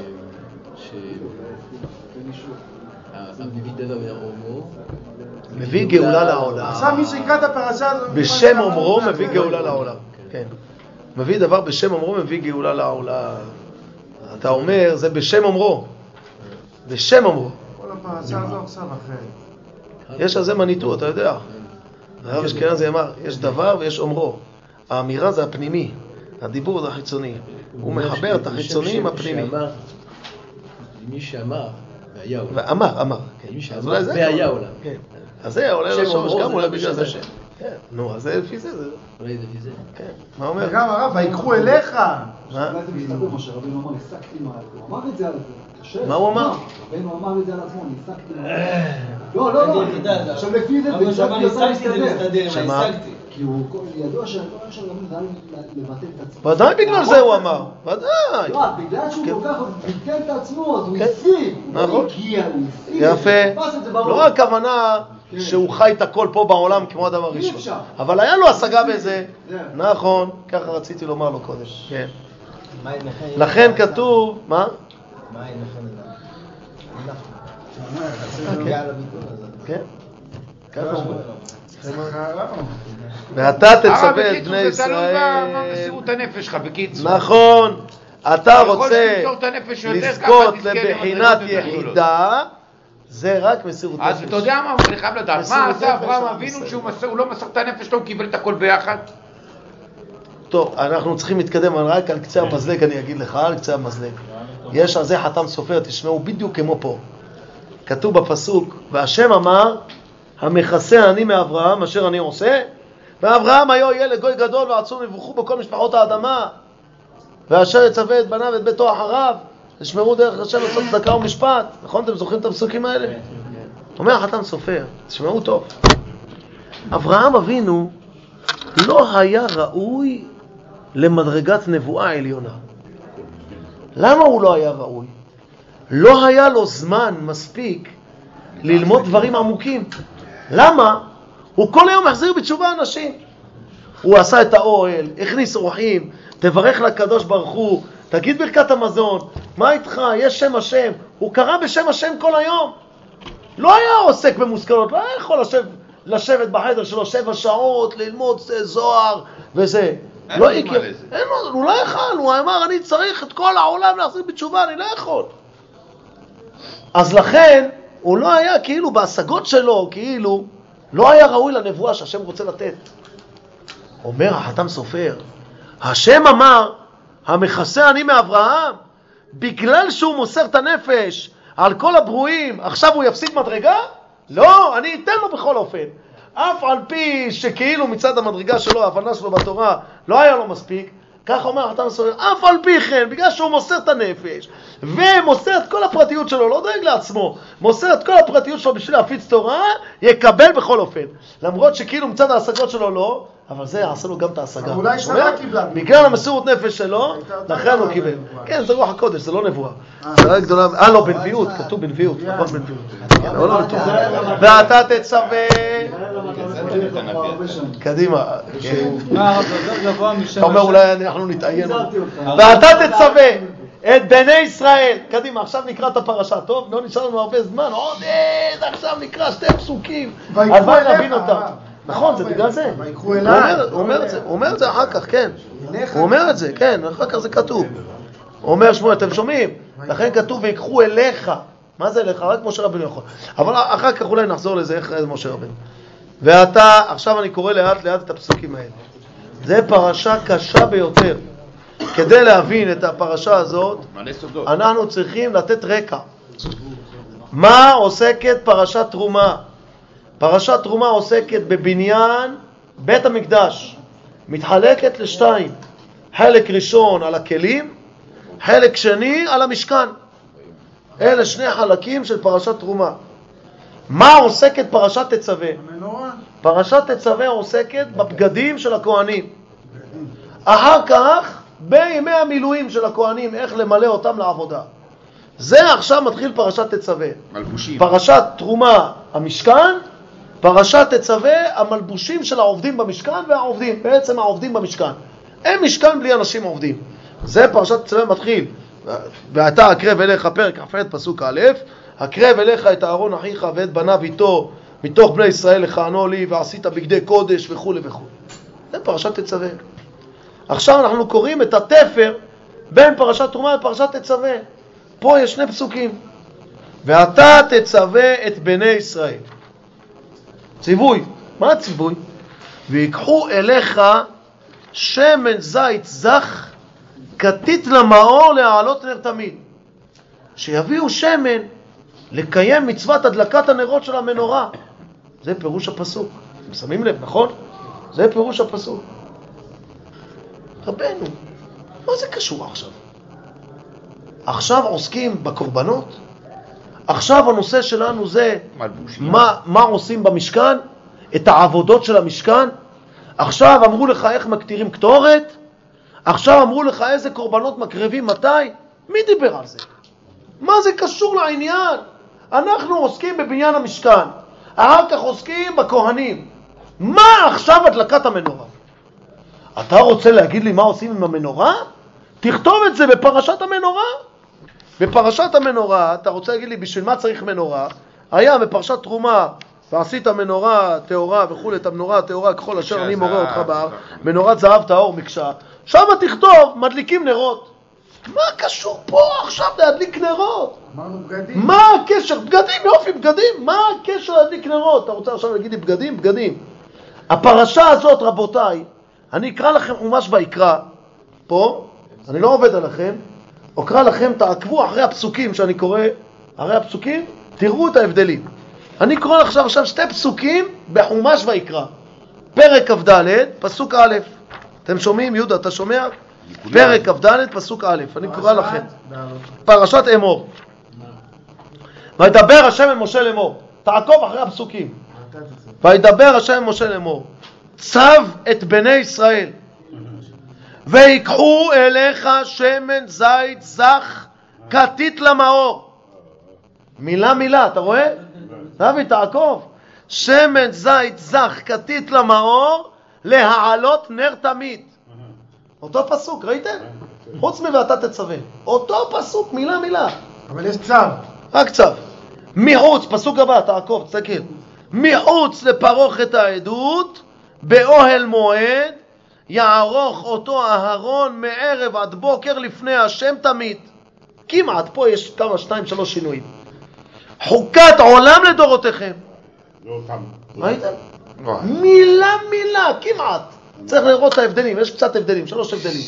מביא דבר מהאומו, מביא גאולה לעולם. עכשיו מי שיקרא את הפרשה הזאת בשם אומרו מביא גאולה לעולם. כן. מביא דבר בשם אומרו מביא גאולה לעולם. אתה אומר זה בשם אומרו. בשם אומרו. כל הפרשה הזו עכשיו אחרת. יש על זה מניטו, אתה יודע. הרב אשכנזי אמר, יש דבר ויש אומרו. האמירה זה הפנימי, הדיבור זה החיצוני. הוא מחבר את החיצוני עם הפנימי. מי שאמר, והיה עולם. ואמר. מי שאמר, והיה עולם. כן. אז זה עולה לשורש, גם אולי בגלל זה. שם. כן, נו, אז זה לפי זה. אולי זה לפי זה. כן, מה אומר? וגם הרב, ויקחו אליך. מה? אולי זה מסתבר מה שרבינו אמר, ניסקתי מעל. הוא אמר את זה על זה. מה הוא אמר? רבינו אמר את זה על עצמו, ניסקתי מעל. לא. עכשיו לפי זה, אבל שמה ניסקתי זה מסתדר, שמה? ניסקתי. כי הוא ידוע שהכל של רבינו זה היה לבטל את עצמו. ודאי בגלל זה הוא אמר, ודאי. לא, בגלל שהוא כל כך ביטל את עצמו, אז הוא השיג. נכון. הוא הגיע, הוא השיג. יפה. לא הכוונה שהוא חי את הכל פה בעולם כמו אדם הראשון. אבל היה לו השגה בזה. נכון, ככה רציתי לומר לו קודם. כן. לכן כתוב, מה? מה אין לכם כן. ככה אומר. ואתה תצווה את בני זה תלוי ישראל. במסירות הנפש שלך, בקיצור. נכון. אתה רוצה תמשוך את הנפש יותר, לזכות ככה תזכה לבחינת למדרגות יותר יחידה, זה רק מסירות נפש. אז אתה יודע מה, אני חייב לדעת, מסירות מה עשה נפש, אברהם עם אבינו ישראל. שהוא לא מסר את הנפש שלו, הוא קיבל את הכל ביחד? טוב, אנחנו צריכים להתקדם, רק על קצה המזלג אני אגיד לך, על קצה המזלג. יש על זה חתם סופר, תשמעו בדיוק כמו פה. כתוב בפסוק, והשם אמר, המכסה אני מאברהם, אשר אני עושה, ואברהם היה יהיה לגוי גדול ועצום יברכו בכל משפחות האדמה, ואשר יצווה את בניו ואת ביתו אחריו, תשמרו דרך השם לעשות צדקה ומשפט. נכון? אתם זוכרים את הפסוקים האלה? אומר החתם סופר, תשמעו טוב. אברהם אבינו לא היה ראוי למדרגת נבואה עליונה. למה הוא לא היה ראוי? לא היה לו זמן מספיק ללמוד דברים עמוקים. למה? הוא כל היום מחזיר בתשובה אנשים. הוא עשה את האוהל, הכניס אורחים, תברך לקדוש ברוך הוא, תגיד ברכת המזון, מה איתך? יש שם השם. הוא קרא בשם השם כל היום. לא היה עוסק במושכלות, לא היה יכול לשבת בחדר שלו 7 שעות, ללמוד זוהר וזה. לא הכיר. הוא לא יכול, הוא אמר, אני צריך את כל העולם להחזיר בתשובה, אני לא יכול. אז לכן, הוא לא היה כאילו בהשגות שלו, כאילו, לא היה ראוי לנבואה שהשם רוצה לתת. אומר החתם סופר, השם אמר, המכסה אני מאברהם, בגלל שהוא מוסר את הנפש על כל הברואים, עכשיו הוא יפסיד מדרגה? לא, אני אתן לו בכל אופן. אף על פי שכאילו מצד המדרגה שלו, ההבנה שלו בתורה, לא היה לו מספיק, כך אומר החתם סופר, אף על פי כן, בגלל שהוא מוסר את הנפש, ומוסר את כל הפרטיות שלו, לא דואג לעצמו, מוסר את כל הפרטיות שלו בשביל להפיץ תורה, יקבל בכל אופן. למרות שכאילו מצד ההשגות שלו לא, אבל זה יעשה לו גם את ההשגה. אולי שנה קיבלה. בגלל המסירות נפש שלו, לכן הוא קיבל. כן, זה רוח הקודש, זה לא נבואה. זה רק גדולה, לא, בנביאות, כתוב בנביאות, נכון בנביאות. לא נתון. ואתה תצווה. קדימה. אתה אומר אולי אנחנו נתעיין. ואתה תצווה את בני ישראל. קדימה, עכשיו נקרא את הפרשה. טוב, לא נשאר לנו הרבה זמן. עוד עכשיו נקרא 2 פסוקים. אז בואי נבין אותם. נכון, זה בגלל זה. הוא אומר את זה אחר כך, כן. הוא אומר את זה, כן, אחר כך זה כתוב. הוא אומר, שמואל, אתם שומעים? לכן כתוב, ויקחו אליך. מה זה אליך? רק משה רבנו יכול. אבל אחר כך אולי נחזור לזה, איך זה משה רבנו. ואתה, עכשיו אני קורא לאט לאט את הפסוקים האלה. זה פרשה קשה ביותר. כדי להבין את הפרשה הזאת, אנחנו צריכים לתת רקע. מה עוסקת פרשת תרומה? פרשת תרומה עוסקת בבניין בית המקדש. מתחלקת ל2. חלק ראשון על הכלים, חלק שני על המשכן. אלה 2 חלקים של פרשת תרומה. מה עוסקת פרשת תצווה? פרשת תצווה עוסקת בבגדים של הכהנים. אחר כך, בימי המילואים של הכהנים, איך למלא אותם לעבודה. זה עכשיו מתחיל פרשת תצווה. מלבושים. פרשת תרומה, המשכן. פרשת תצווה, המלבושים של העובדים במשכן והעובדים, בעצם העובדים במשכן. אין משכן בלי אנשים עובדים. זה פרשת תצווה מתחיל. ואתה אקרב אליך, פרק כ"ח פסוק א', אקרב אליך את אהרון אחיך ואת בניו איתו, מתוך בני ישראל לכהנו לי, ועשית בגדי קודש וכו' וכו'. זה פרשת תצווה. עכשיו אנחנו קוראים את התפר בין פרשת תרומה לפרשת תצווה. פה יש 2 פסוקים. ואתה תצווה את בני ישראל. ציווי. מה הציווי? ויקחו אליך שמן זית זך, כתית למאור להעלות נר תמיד. שיביאו שמן לקיים מצוות הדלקת הנרות של המנורה. זה פירוש הפסוק. אתם שמים לב, נכון? זה פירוש הפסוק. רבנו, מה זה קשור עכשיו? עכשיו עוסקים בקורבנות? עכשיו הנושא שלנו זה מה עושים במשכן? את העבודות של המשכן? עכשיו אמרו לך איך מקטירים קטורת? עכשיו אמרו לך איזה קורבנות מקרבים מתי? מי דיבר על זה? מה זה קשור לעניין? אנחנו עוסקים בבניין המשכן, אחר כך עוסקים בכהנים. מה עכשיו הדלקת המנורה? אתה רוצה להגיד לי מה עושים עם המנורה? תכתוב את זה בפרשת המנורה. בפרשת המנורה, אתה רוצה להגיד לי בשביל מה צריך מנורה? היה בפרשת תרומה, ועשית מנורה טהורה וכו', את המנורה הטהורה ככל אשר אני מורה אותך בהר, מנורת זהב טהור מקשה. שם תכתוב, מדליקים נרות. מה קשור פה עכשיו להדליק נרות? אמרנו בגדים. מה הקשר? בגדים, יופי, בגדים. מה הקשר להדליק נרות? אתה רוצה עכשיו להגיד לי בגדים? בגדים. הפרשה הזאת, רבותיי, אני אקרא לכם חומש ויקרא, פה, אני לא עובד עליכם, אקרא לכם, תעקבו אחרי הפסוקים שאני קורא, אחרי הפסוקים, תראו את ההבדלים. אני קורא לך עכשיו שתי פסוקים בחומש ויקרא. פרק כ"ד, פסוק א'. אתם שומעים? יהודה, אתה שומע? פרק כ"ד, פסוק א'. אני קורא לכם. פרשת אמור. וידבר השם אל משה לאמור. תעקוב אחרי הפסוקים. וידבר השם אל משה לאמור. צו את בני ישראל. ויקחו אליך שמן זית זך כתית למאור. מילה מילה, אתה רואה? תביא, תעקוב. שמן זית זך כתית למאור להעלות נר תמיד. אותו פסוק, ראיתם? חוץ מ"ואתה תצווה". אותו פסוק, מילה מילה. אבל יש צו. רק צו. מחוץ, פסוק הבא, תעקוב, תסתכל. מחוץ לפרוכת העדות, באוהל מועד, יערוך אותו אהרון מערב עד בוקר לפני השם תמיד. כמעט, פה יש כמה, 2-3 שינויים. חוקת עולם לדורותיכם. ראיתם? מילה מילה, כמעט. צריך לראות את ההבדלים, יש קצת הבדלים, 3 הבדלים.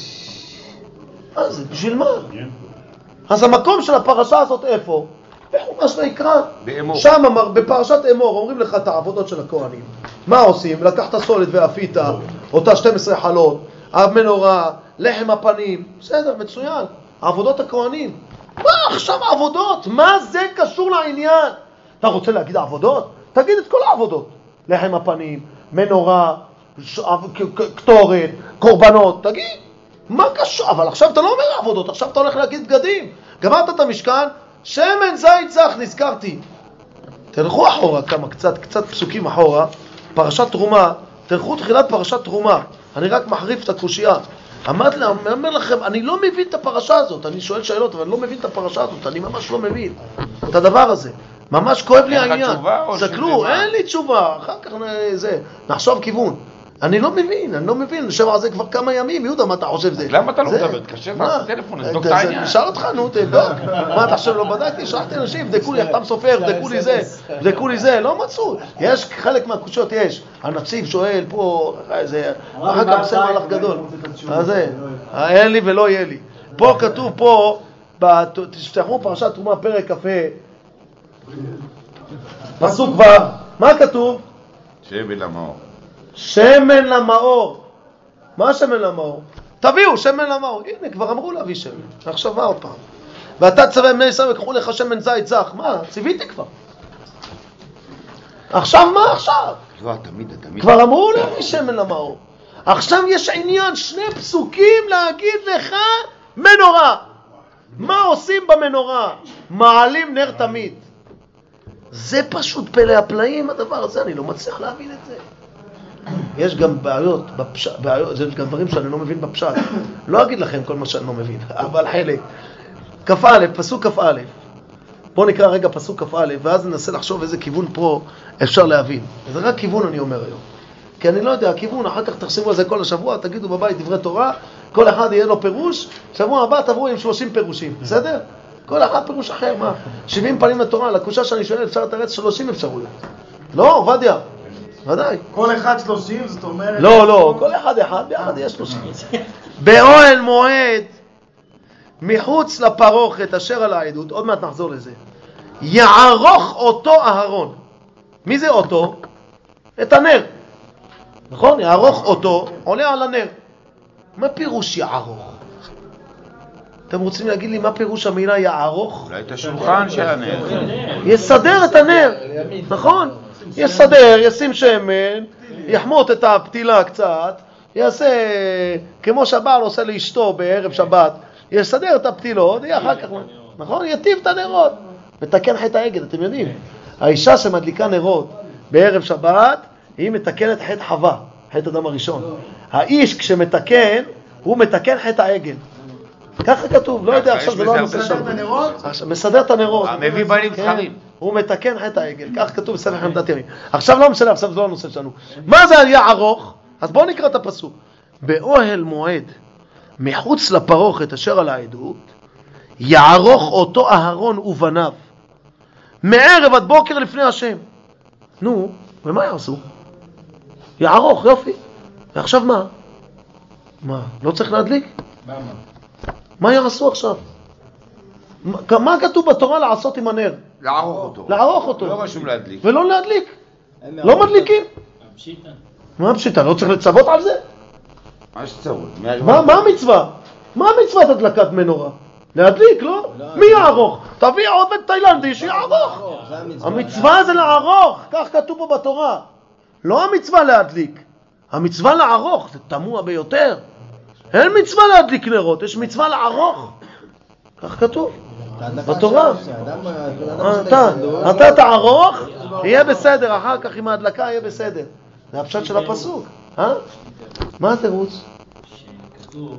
מה זה? בשביל מה? אז המקום של הפרשה הזאת איפה? בחומש ויקרא. שם בפרשת אמור אומרים לך את העבודות של הכהנים. מה עושים? לקחת סולת ואפית, אותה 12 חלות, המנורה, לחם הפנים. בסדר, מצוין. עבודות הכהנים. מה עכשיו עבודות? מה זה קשור לעניין? אתה רוצה להגיד עבודות? תגיד את כל העבודות. לחם הפנים, מנורה, קטורת, קורבנות, תגיד. מה קשור? אבל עכשיו אתה לא אומר עבודות, עכשיו אתה הולך להגיד בגדים. גמרת את המשכן, שמן זית זך, נזכרתי. תלכו אחורה כמה, קצת פסוקים אחורה, פרשת תרומה, תלכו תחילת פרשת תרומה. אני רק מחריף את הקושייה. אומר לכם, אני לא מבין את הפרשה הזאת, אני שואל שאלות, אבל אני לא מבין את הפרשה הזאת, אני ממש לא מבין את הדבר הזה. ממש כואב לי העניין. סתכלו, אין לי תשובה, אחר כך נחשוב כיוון. אני לא מבין, נשב על זה כבר כמה ימים, יהודה, מה אתה חושב זה? למה אתה לא מדבר? תקשר בטלפון, נבדוק את העניין. נשאל אותך, נו, תבדוק. מה, אתה חושב לא בדקתי? שלחתי אנשים, בדקו לי, חתם סופר, בדקו לי זה, לא מצאו. יש חלק מהקושיות, יש. הנציב שואל פה, אחר כך עושה מהלך גדול. אין לי ולא יהיה לי. פה כתוב, פה, תפתחו פרשת תרומה, פרק כ"ה, פסוק ו', מה כתוב? שמן למאור. שמן למאור. מה שמן למאור? תביאו שמן למאור. הנה, כבר אמרו להביא שמן. עכשיו מה עוד פעם? ואתה צווה בני ישראל וקחו לך שמן זית זך. מה? ציוויתי כבר. עכשיו מה עכשיו? לא, תמיד. כבר אמרו להביא שמן למאור. עכשיו יש עניין, 2 פסוקים להגיד לך מנורה. מה עושים במנורה? מעלים נר תמיד. זה פשוט פלא הפלאים הדבר הזה, אני לא מצליח להבין את זה. יש גם בעיות, זה גם דברים שאני לא מבין בפשט. לא אגיד לכם כל מה שאני לא מבין, אבל חלק. כ"א, פסוק כ"א. בואו נקרא רגע פסוק כ"א, ואז ננסה לחשוב איזה כיוון פה אפשר להבין. זה רק כיוון אני אומר היום. כי אני לא יודע, הכיוון, אחר כך תחשבו על זה כל השבוע, תגידו בבית דברי תורה, כל אחד יהיה לו פירוש, שבוע הבא תבואו עם 30 פירושים, בסדר? כל אחד פירוש אחר, מה? 70 פנים לתורה, לקושה שאני שואל, אפשר לתרץ 30 אפשרויות. לא, עובדיה. ודאי. כל אחד 30, זאת אומרת... לא, כל אחד ביחד יש 30. באוהל מועד מחוץ לפרוכת אשר על העדות, עוד מעט נחזור לזה, יערוך אותו אהרון. מי זה אותו? את הנר. נכון? יערוך אותו, עולה על הנר. מה פירוש יערוך? אתם רוצים להגיד לי מה פירוש המילה יערוך? אולי את השולחן של הנר. יסדר את הנר, נכון? יסדר, ישים שמן, יחמות את הפתילה קצת, יעשה כמו שהבעל עושה לאשתו בערב שבת, יסדר את הפתילות, אחר כך, נכון? יטיב את הנרות, מתקן חטא העגל, אתם יודעים. האישה שמדליקה נרות בערב שבת, היא מתקנת חטא חווה, חטא אדם הראשון. האיש כשמתקן, הוא מתקן חטא העגל. ככה כתוב, לא יודע, עכשיו זה לא הנושא שלנו. מסדר את הנרות. מביא בנים זכרים. הוא מתקן חטא העגל, כך כתוב בספר חמדת ימים. עכשיו לא משנה, עכשיו זה לא הנושא שלנו. מה זה יערוך? אז בואו נקרא את הפסוק. באוהל מועד, מחוץ לפרוכת אשר על העדות, יערוך אותו אהרון ובניו, מערב עד בוקר לפני השם. נו, ומה יעשו? יערוך, יופי. ועכשיו מה? מה? לא צריך להדליק? מה יעשו עכשיו? מה כתוב בתורה לעשות עם הנר? לערוך אותו. לערוך אותו. לא רשום להדליק. ולא להדליק. לא מדליקים. מה פשיטה? לא צריך לצוות על זה? מה שצוות? מה המצווה? מה המצוות הדלקת מנורה? להדליק, לא? מי יערוך? תביא עובד תאילנדי שיערוך. המצווה זה לערוך, כך כתוב פה בתורה. לא המצווה להדליק. המצווה לערוך, זה תמוה ביותר. אין מצווה להדליק נרות, יש מצווה לערוך. כך כתוב בתורה. אתה תערוך, יהיה בסדר, אחר כך עם ההדלקה יהיה בסדר. זה הפשט של הפסוק. מה התירוץ? שכתוב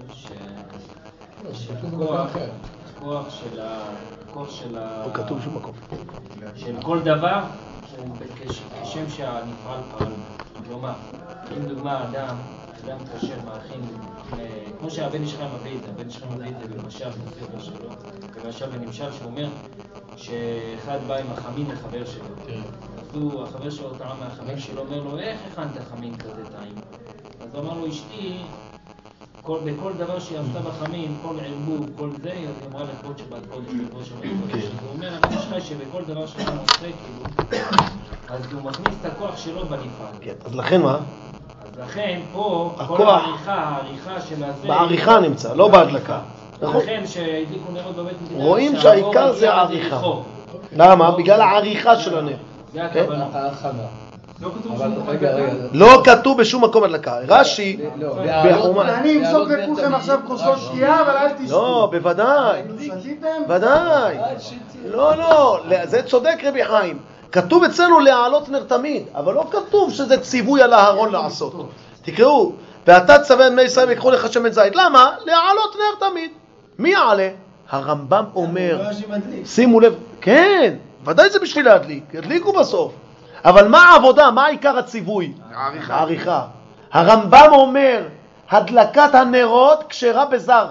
הכוח של כתוב שום מקום. של כל דבר, כשם שהנפעל פעל. כלומר, אם דוגמה אדם כאשר מאכין, כמו שהבן ישכם מביא את זה, הבן ישכם מביא את זה במשל בספר שלו, במשל ונמשל שאומר שאחד בא עם החמין לחבר שלו. אז החבר שלו טעם מהחמין שלו, אומר לו, איך הכנת חמין כזה טעים? אז הוא אמר לו, אשתי, בכל דבר שהיא עשתה בחמין, כל ערבוב, כל זה, היא אמרה לכבוד שבת קודש, לכבוד שבת קודש. הוא אומר, אני חושב שבכל דבר שאתה עושה, כאילו, אז הוא מכניס את הכוח שלו בנפעל. אז לכן מה? לכן פה, כל העריכה של הזה... בעריכה נמצא, לא בהדלקה. לכן שהדליקו נרות בבית מדינה... רואים שהעיקר זה העריכה. למה? בגלל העריכה של הנר. זה הכוונה. לא כתוב בשום מקום הדלקה. רש"י... אני אמסוק לכולכם עכשיו כוסות שתייה, אבל אל תשתו. לא, בוודאי. ודאי. לא, זה צודק רבי חיים. כתוב אצלנו להעלות נר תמיד, אבל לא כתוב שזה ציווי על אהרון לעשות. תקראו, ואתה צווה בני ישראל ויקחו לך שמן זית. למה? להעלות נר תמיד. מי יעלה? הרמב"ם אומר, שימו לב, כן, ודאי זה בשביל להדליק, ידליקו בסוף. אבל מה העבודה? מה העיקר הציווי? העריכה. הרמב"ם אומר, הדלקת הנרות כשרה בזר.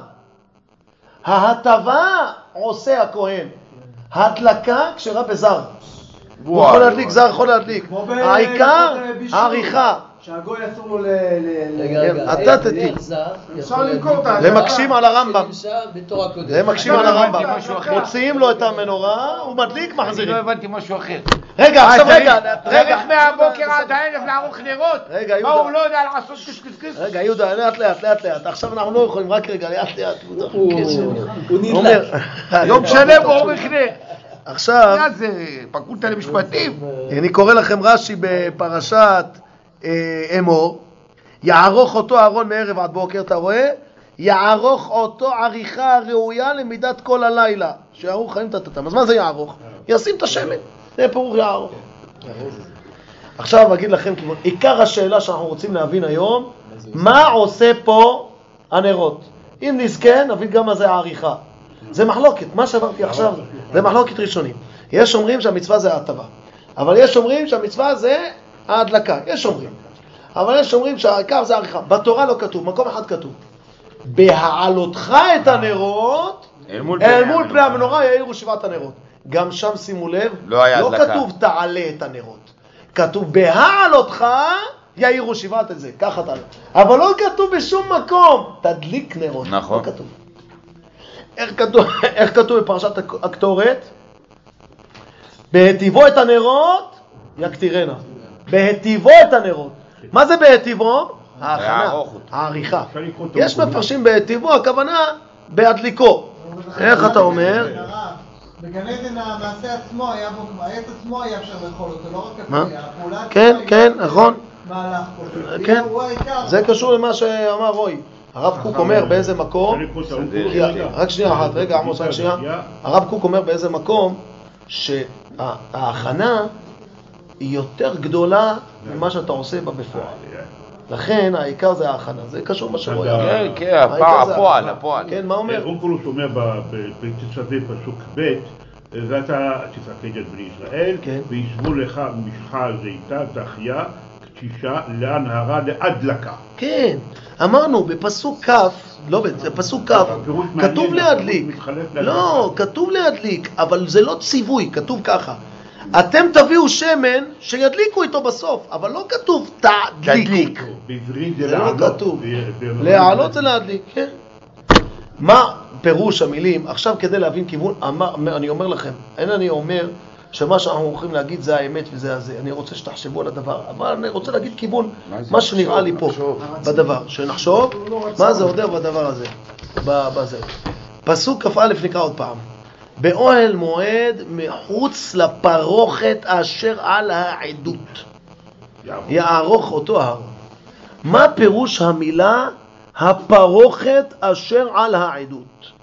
ההטבה עושה הכהן. ההדלקה כשרה בזר. הוא יכול להדליק, זר יכול להדליק. העיקר, העריכה. שהגוי אסור לו אתה תתיק. אפשר למכור את ההדלקה. זה מקשים על הרמב"ם. זה מקשים על הרמב"ם. משהו אחר. מוציאים לו את המנורה, הוא מדליק, מחזירים. לא הבנתי משהו אחר. רגע, עכשיו רגע. צריך מהבוקר עד הערב לערוך נרות. רגע, מה, הוא לא יודע לעשות קשקשקש? רגע, יהודה, לאט. עכשיו אנחנו לא יכולים, רק רגע, לאט. הוא נדלק. יום שלם הוא עורך נר. עכשיו, זה פקולטה למשפטים. אני קורא לכם רש"י בפרשת אמור, יערוך אותו אהרון מערב עד בוקר, אתה רואה? יערוך אותו עריכה ראויה למידת כל הלילה, שיערוך חיים תתתם. אז מה זה יערוך? ישים את השמן, זה פירוך יערוך. עכשיו אגיד לכם, עיקר השאלה שאנחנו רוצים להבין היום, מה עושה פה הנרות? אם נזכה, נבין גם מה זה העריכה. זה מחלוקת, מה שעברתי עכשיו, זה מחלוקת ראשונים. יש אומרים שהמצווה זה ההטבה, אבל יש אומרים שהמצווה זה ההדלקה, יש אומרים. אבל יש אומרים שהעיקר זה העריכה. בתורה לא כתוב, מקום אחד כתוב. בהעלותך את הנרות, אל מול פני המנורה יאירו שבעת הנרות. גם שם שימו לב, לא כתוב תעלה את הנרות. כתוב בהעלותך יאירו שבעת את זה, ככה תעלה. אבל לא כתוב בשום מקום, תדליק נרות. נכון. לא כתוב. איך כתוב בפרשת הקטורת? בהטיבו את הנרות יקטירנה. בהטיבו את הנרות. מה זה בהטיבו? ההכנה, העריכה. יש מפרשים בהטיבו, הכוונה בהדליקו. איך אתה אומר? בגן עדן המעשה עצמו היה בו, העץ עצמו היה אפשר לאכול אותו, לא רק הפעולה. כן, נכון. מהלך פה. כן, זה קשור למה שאמר רוי. הרב קוק אומר באיזה מקום, רק שנייה אחת, רגע עמוס, רק שנייה. הרב קוק אומר באיזה מקום שההכנה היא יותר גדולה ממה שאתה עושה בה בפועל. לכן העיקר זה ההכנה, זה קשור מה שרוי. כן, הפועל. כן, מה אומר? אונקולוס אומר בתצווה פסוק ב' ואתה תפקד את בני ישראל וישבו לך משחה זיתה תחיה קשישה להנהרה להדלקה. כן, אמרנו בפסוק כף, לא בפסוק כף, כתוב להדליק. לא, כתוב להדליק, אבל זה לא ציווי, כתוב ככה. אתם תביאו שמן שידליקו איתו בסוף, אבל לא כתוב תדליק. בעברית זה זה לא להעלות. כתוב. להעלות זה להדליק, כן. מה פירוש המילים? עכשיו כדי להבין כיוון, אני אומר לכם, אין אני אומר שמה שאנחנו הולכים להגיד זה האמת וזה הזה. אני רוצה שתחשבו על הדבר, אבל אני רוצה להגיד כיוון, מה שנראה לי פה בדבר. שנחשוב, מה זה עודר בדבר הזה? בזה. פסוק כ"א נקרא עוד פעם. באוהל מועד מחוץ לפרוכת אשר על העדות. יערוך אותו ההר. מה פירוש המילה הפרוכת אשר על העדות?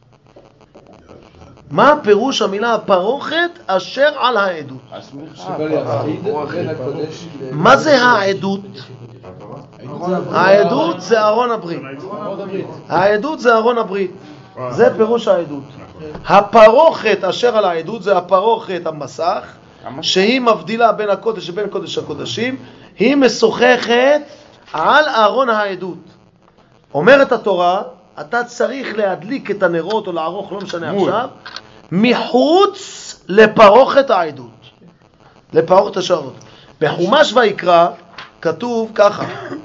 מה פירוש המילה הפרוכת אשר על העדות? מה זה העדות? העדות זה ארון הברית. העדות זה ארון הברית. זה פירוש העדות. הפרוכת אשר על העדות זה הפרוכת המסך, שהיא מבדילה בין הקודש ובין קודש הקודשים, היא משוחחת על ארון העדות. אומרת התורה, אתה צריך להדליק את הנרות או לערוך, לא משנה עכשיו, מחוץ לפרוכת העדות. לפרוכת השעות. בחומש ויקרא כתוב ככה,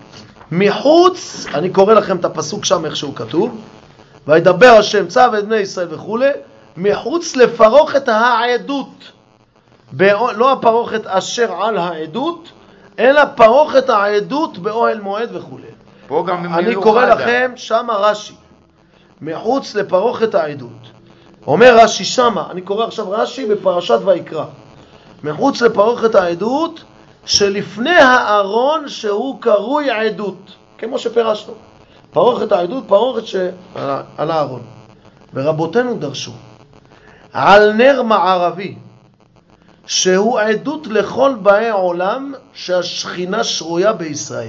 מחוץ, אני קורא לכם את הפסוק שם איך שהוא כתוב, וידבר השם צו את בני ישראל וכו', מחוץ לפרוכת העדות. לא הפרוכת אשר על העדות, אלא פרוכת העדות באוהל מועד וכו'. אני קורא לכם שמה רש"י, מחוץ לפרוכת העדות. אומר רש"י שמה, אני קורא עכשיו רש"י בפרשת ויקרא. מחוץ לפרוכת העדות שלפני הארון שהוא קרוי עדות, כמו שפרשנו. פרוכת העדות, פרוכת שעל הארון. ורבותינו דרשו על נר מערבי שהוא עדות לכל באי עולם שהשכינה שרויה בישראל.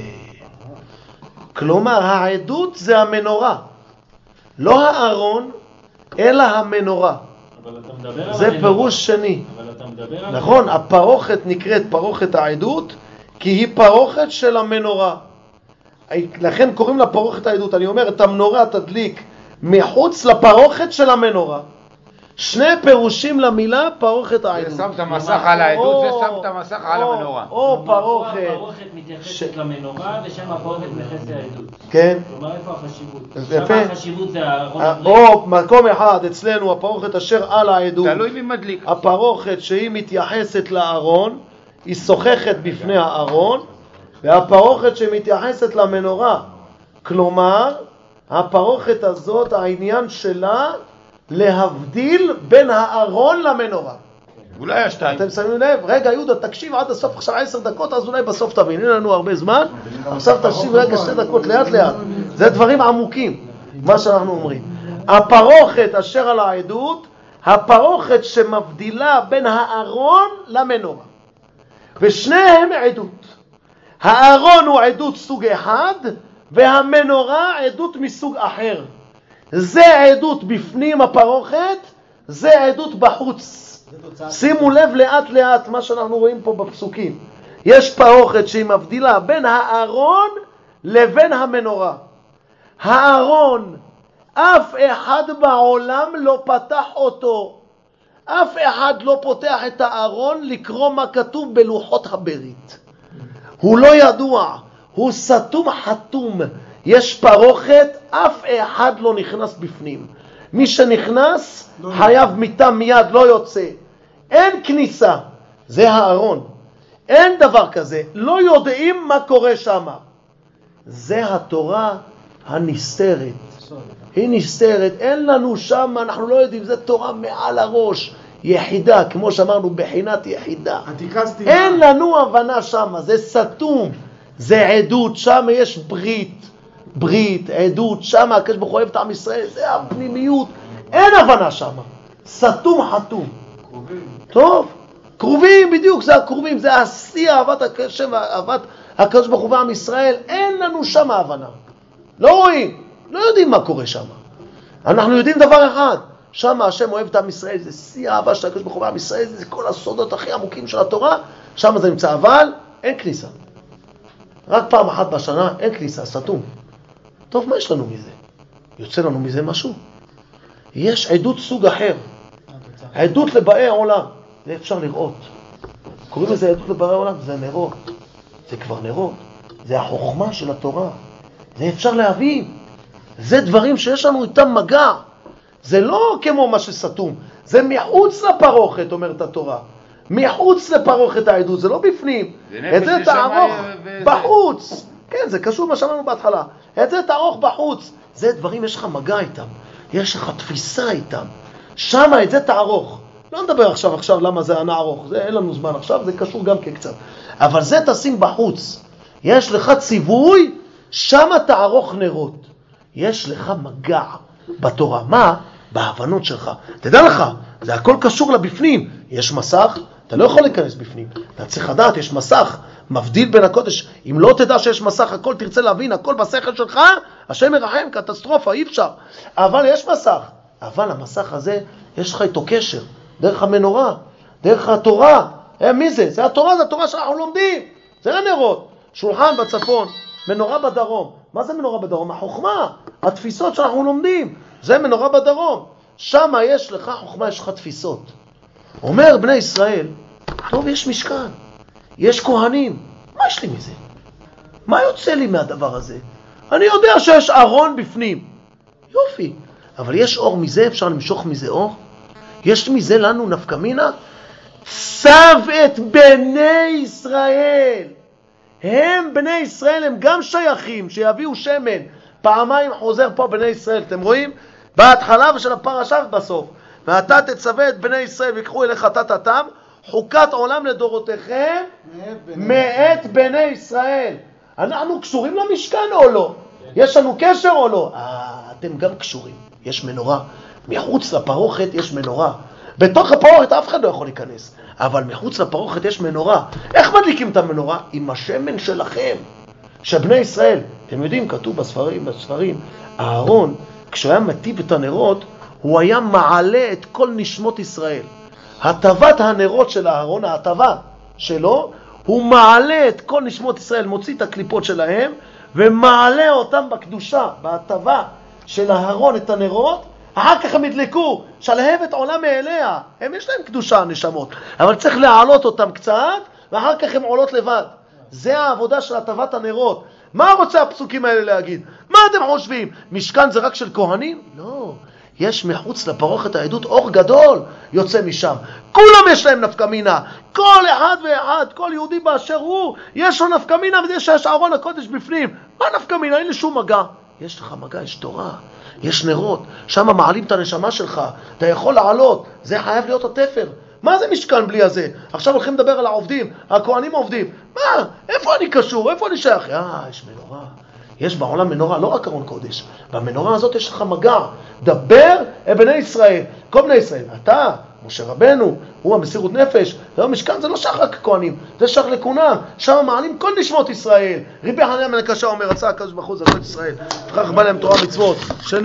כלומר העדות זה המנורה, לא הארון אלא המנורה. זה פירוש שני. נכון, הפרוכת נקראת פרוכת העדות כי היא פרוכת של המנורה. לכן קוראים לה פרוכת העדות. אני אומר, את המנורה תדליק מחוץ לפרוכת של המנורה. שני פירושים למילה פרוכת העדות. זה שם את המסך על העדות, זה שם את המסך על המנורה. או פרוכת. הפרוכת מתייחסת למנורה ושם הפרוכת מתייחסת לעדות. כן. כלומר, איפה החשיבות? יפה. שם החשיבות זה הארון הברית. או מקום אחד אצלנו, הפרוכת אשר על העדות. תלוי מי מדליק. הפרוכת שהיא מתייחסת לארון, היא שוחחת בפני הארון, והפרוכת שמתייחסת למנורה. כלומר, הפרוכת הזאת, העניין שלה, להבדיל בין הארון למנורה. אולי השתיים. אתם שמים לב? רגע יהודה, תקשיב עד הסוף, עכשיו 10 דקות, אז אולי בסוף תבין, אין לנו הרבה זמן. עכשיו תקשיב רגע 2 דקות לאט לאט. זה דברים עמוקים, מה שאנחנו אומרים. הפרוכת אשר על העדות, הפרוכת שמבדילה בין הארון למנורה. ושניהם עדות. הארון הוא עדות סוג אחד, והמנורה עדות מסוג אחר. זה עדות בפנים הפרוכת, זה עדות בחוץ. שימו לב לאט לאט מה שאנחנו רואים פה בפסוקים. יש פרוכת שהיא מבדילה בין הארון לבין המנורה. הארון, אף אחד בעולם לא פתח אותו. אף אחד לא פותח את הארון לקרוא מה כתוב בלוחות הברית. הוא לא ידוע, הוא סתום חתום. יש פרוכת, אף אחד לא נכנס בפנים. מי שנכנס חייב מיטה מיד, לא יוצא. אין כניסה, זה הארון. אין דבר כזה, לא יודעים מה קורה שם. זה התורה הנסתרת. היא נסתרת, אין לנו שם, אנחנו לא יודעים, זה תורה מעל הראש. יחידה, כמו שאמרנו, בחינת יחידה. אין לנו הבנה שם, זה סתום, זה עדות, שם יש ברית, עדות, שם הקדוש ברוך הוא אוהב את עם ישראל, זה הפנימיות, אין הבנה שם, סתום חתום. טוב, קרובים בדיוק, זה הקרובים, זה השיא אהבת הקשב, אהבת הקדוש ברוך הוא ועם ישראל, אין לנו שם הבנה. לא רואים, לא יודעים מה קורה שם. אנחנו יודעים דבר אחד, שם השם אוהב את עם ישראל, זה שיא האהבה של הקדוש ברוך הוא ועם ישראל, זה כל הסודות הכי עמוקים של התורה, שם זה נמצא, אבל אין כניסה. רק פעם אחת בשנה אין כניסה, סתום. טוב, מה יש לנו מזה? יוצא לנו מזה משהו? יש עדות סוג אחר, עדות לבאי העולם, זה אפשר לראות. קוראים לזה עדות לבאי העולם, זה נרות, זה כבר נרות, זה החוכמה של התורה, זה אפשר להבין, זה דברים שיש לנו איתם מגע, זה לא כמו מה שסתום, זה מחוץ לפרוכת, אומרת התורה, מחוץ לפרוכת העדות, זה לא בפנים, את זה תערוך בחוץ, כן, זה קשור מה שאמרנו בהתחלה, את זה תערוך בחוץ, זה דברים יש לך מגע איתם, יש לך תפיסה איתם, שם את זה תערוך, לא נדבר עכשיו למה זה הנערוך, זה אין לנו זמן עכשיו, זה קשור גם כקצת, אבל זה תשים בחוץ, יש לך ציווי, שם תערוך נרות, יש לך מגע בתורה, מה? בהבנות שלך, תדע לך, זה הכל קשור לבפנים, יש מסך, אתה לא יכול להיכנס בפנים, אתה צריך לדעת, יש מסך, מבדיל בין הקודש, אם לא תדע שיש מסך, הכל תרצה להבין, הכל בשכל שלך, השם מרחם, קטסטרופה, אי אפשר, אבל יש מסך, אבל המסך הזה, יש לך איתו קשר, דרך המנורה, דרך התורה, מי זה? זה התורה, זה התורה שאנחנו לומדים, זה הנרות, שולחן בצפון, מנורה בדרום, מה זה מנורה בדרום? החוכמה, התפיסות שאנחנו לומדים, זה מנורה בדרום, שם יש לך חוכמה, יש לך תפיסות. אומר בני ישראל, טוב, יש משכן, יש כהנים, מה יש לי מזה? מה יוצא לי מהדבר הזה? אני יודע שיש ארון בפנים, יופי, אבל יש אור מזה, אפשר למשוך מזה אור? יש מזה לנו נפקא מינה? צב את בני ישראל, הם בני ישראל, הם גם שייכים, שיביאו שמן, פעמיים חוזר פה בני ישראל, אתם רואים? בהתחלה ושל הפרשה ובסוף. ואתה תצווה את בני ישראל ויקחו אליך תתתם, חוקת עולם לדורותיכם מאת בני ישראל. אנחנו קשורים למשכן או לא? יש לנו קשר או לא? אתם גם קשורים. יש מנורה. מחוץ לפרוכת יש מנורה. בתוך הפרוכת אף אחד לא יכול להיכנס. אבל מחוץ לפרוכת יש מנורה. איך מדליקים את המנורה? עם השמן שלכם. שבני ישראל, אתם יודעים, כתוב בספרים, הארון, כשהוא היה מטיב את הנרות, הוא היה מעלה את כל נשמות ישראל. הטבת הנרות של הארון, ההטבה שלו, הוא מעלה את כל נשמות ישראל, מוציא את הקליפות שלהם, ומעלה אותם בקדושה, בהטבה של הארון את הנרות, אחר כך הם ידלקו, שלהבת עולה מאליה, הם יש להם קדושה, הנשמות, אבל צריך להעלות אותם קצת, ואחר כך הם עולות לבד. זה העבודה של הטבת הנרות. מה רוצה הפסוקים האלה להגיד? מה אתם חושבים? משכן זה רק של כהנים? לא. יש מחוץ לפרוכת העדות אור גדול יוצא משם. כולם יש להם נפקא מינה. כל אחד ואחד, כל יהודי באשר הוא, יש לו נפקא מינה, וזה שיש ארון הקודש בפנים. מה נפקא מינה? אין לי שום מגע. יש לך מגע, יש תורה, יש נרות. שם מעלים את הנשמה שלך. אתה יכול לעלות. זה חייב להיות התפר. מה זה משכן בלי הזה? עכשיו הולכים לדבר על העובדים, הכהנים עובדים. מה? איפה אני קשור? איפה אני שייך? יש מנורה. יש בעולם מנורה, לא רק ארון קודש. במנורה הזאת יש לך מגע. דבר בני ישראל. כל בני ישראל. אתה, משה רבנו, הוא המסירות נפש. המשכן זה לא שייך רק כהנים, זה שייך לכולם. שם מעלים כל נשמות ישראל. רבי חנינא בן הקשיא אומר, רצה הקדוש ברוך הוא זכות ישראל. וכך בא להם תורה ומצוות.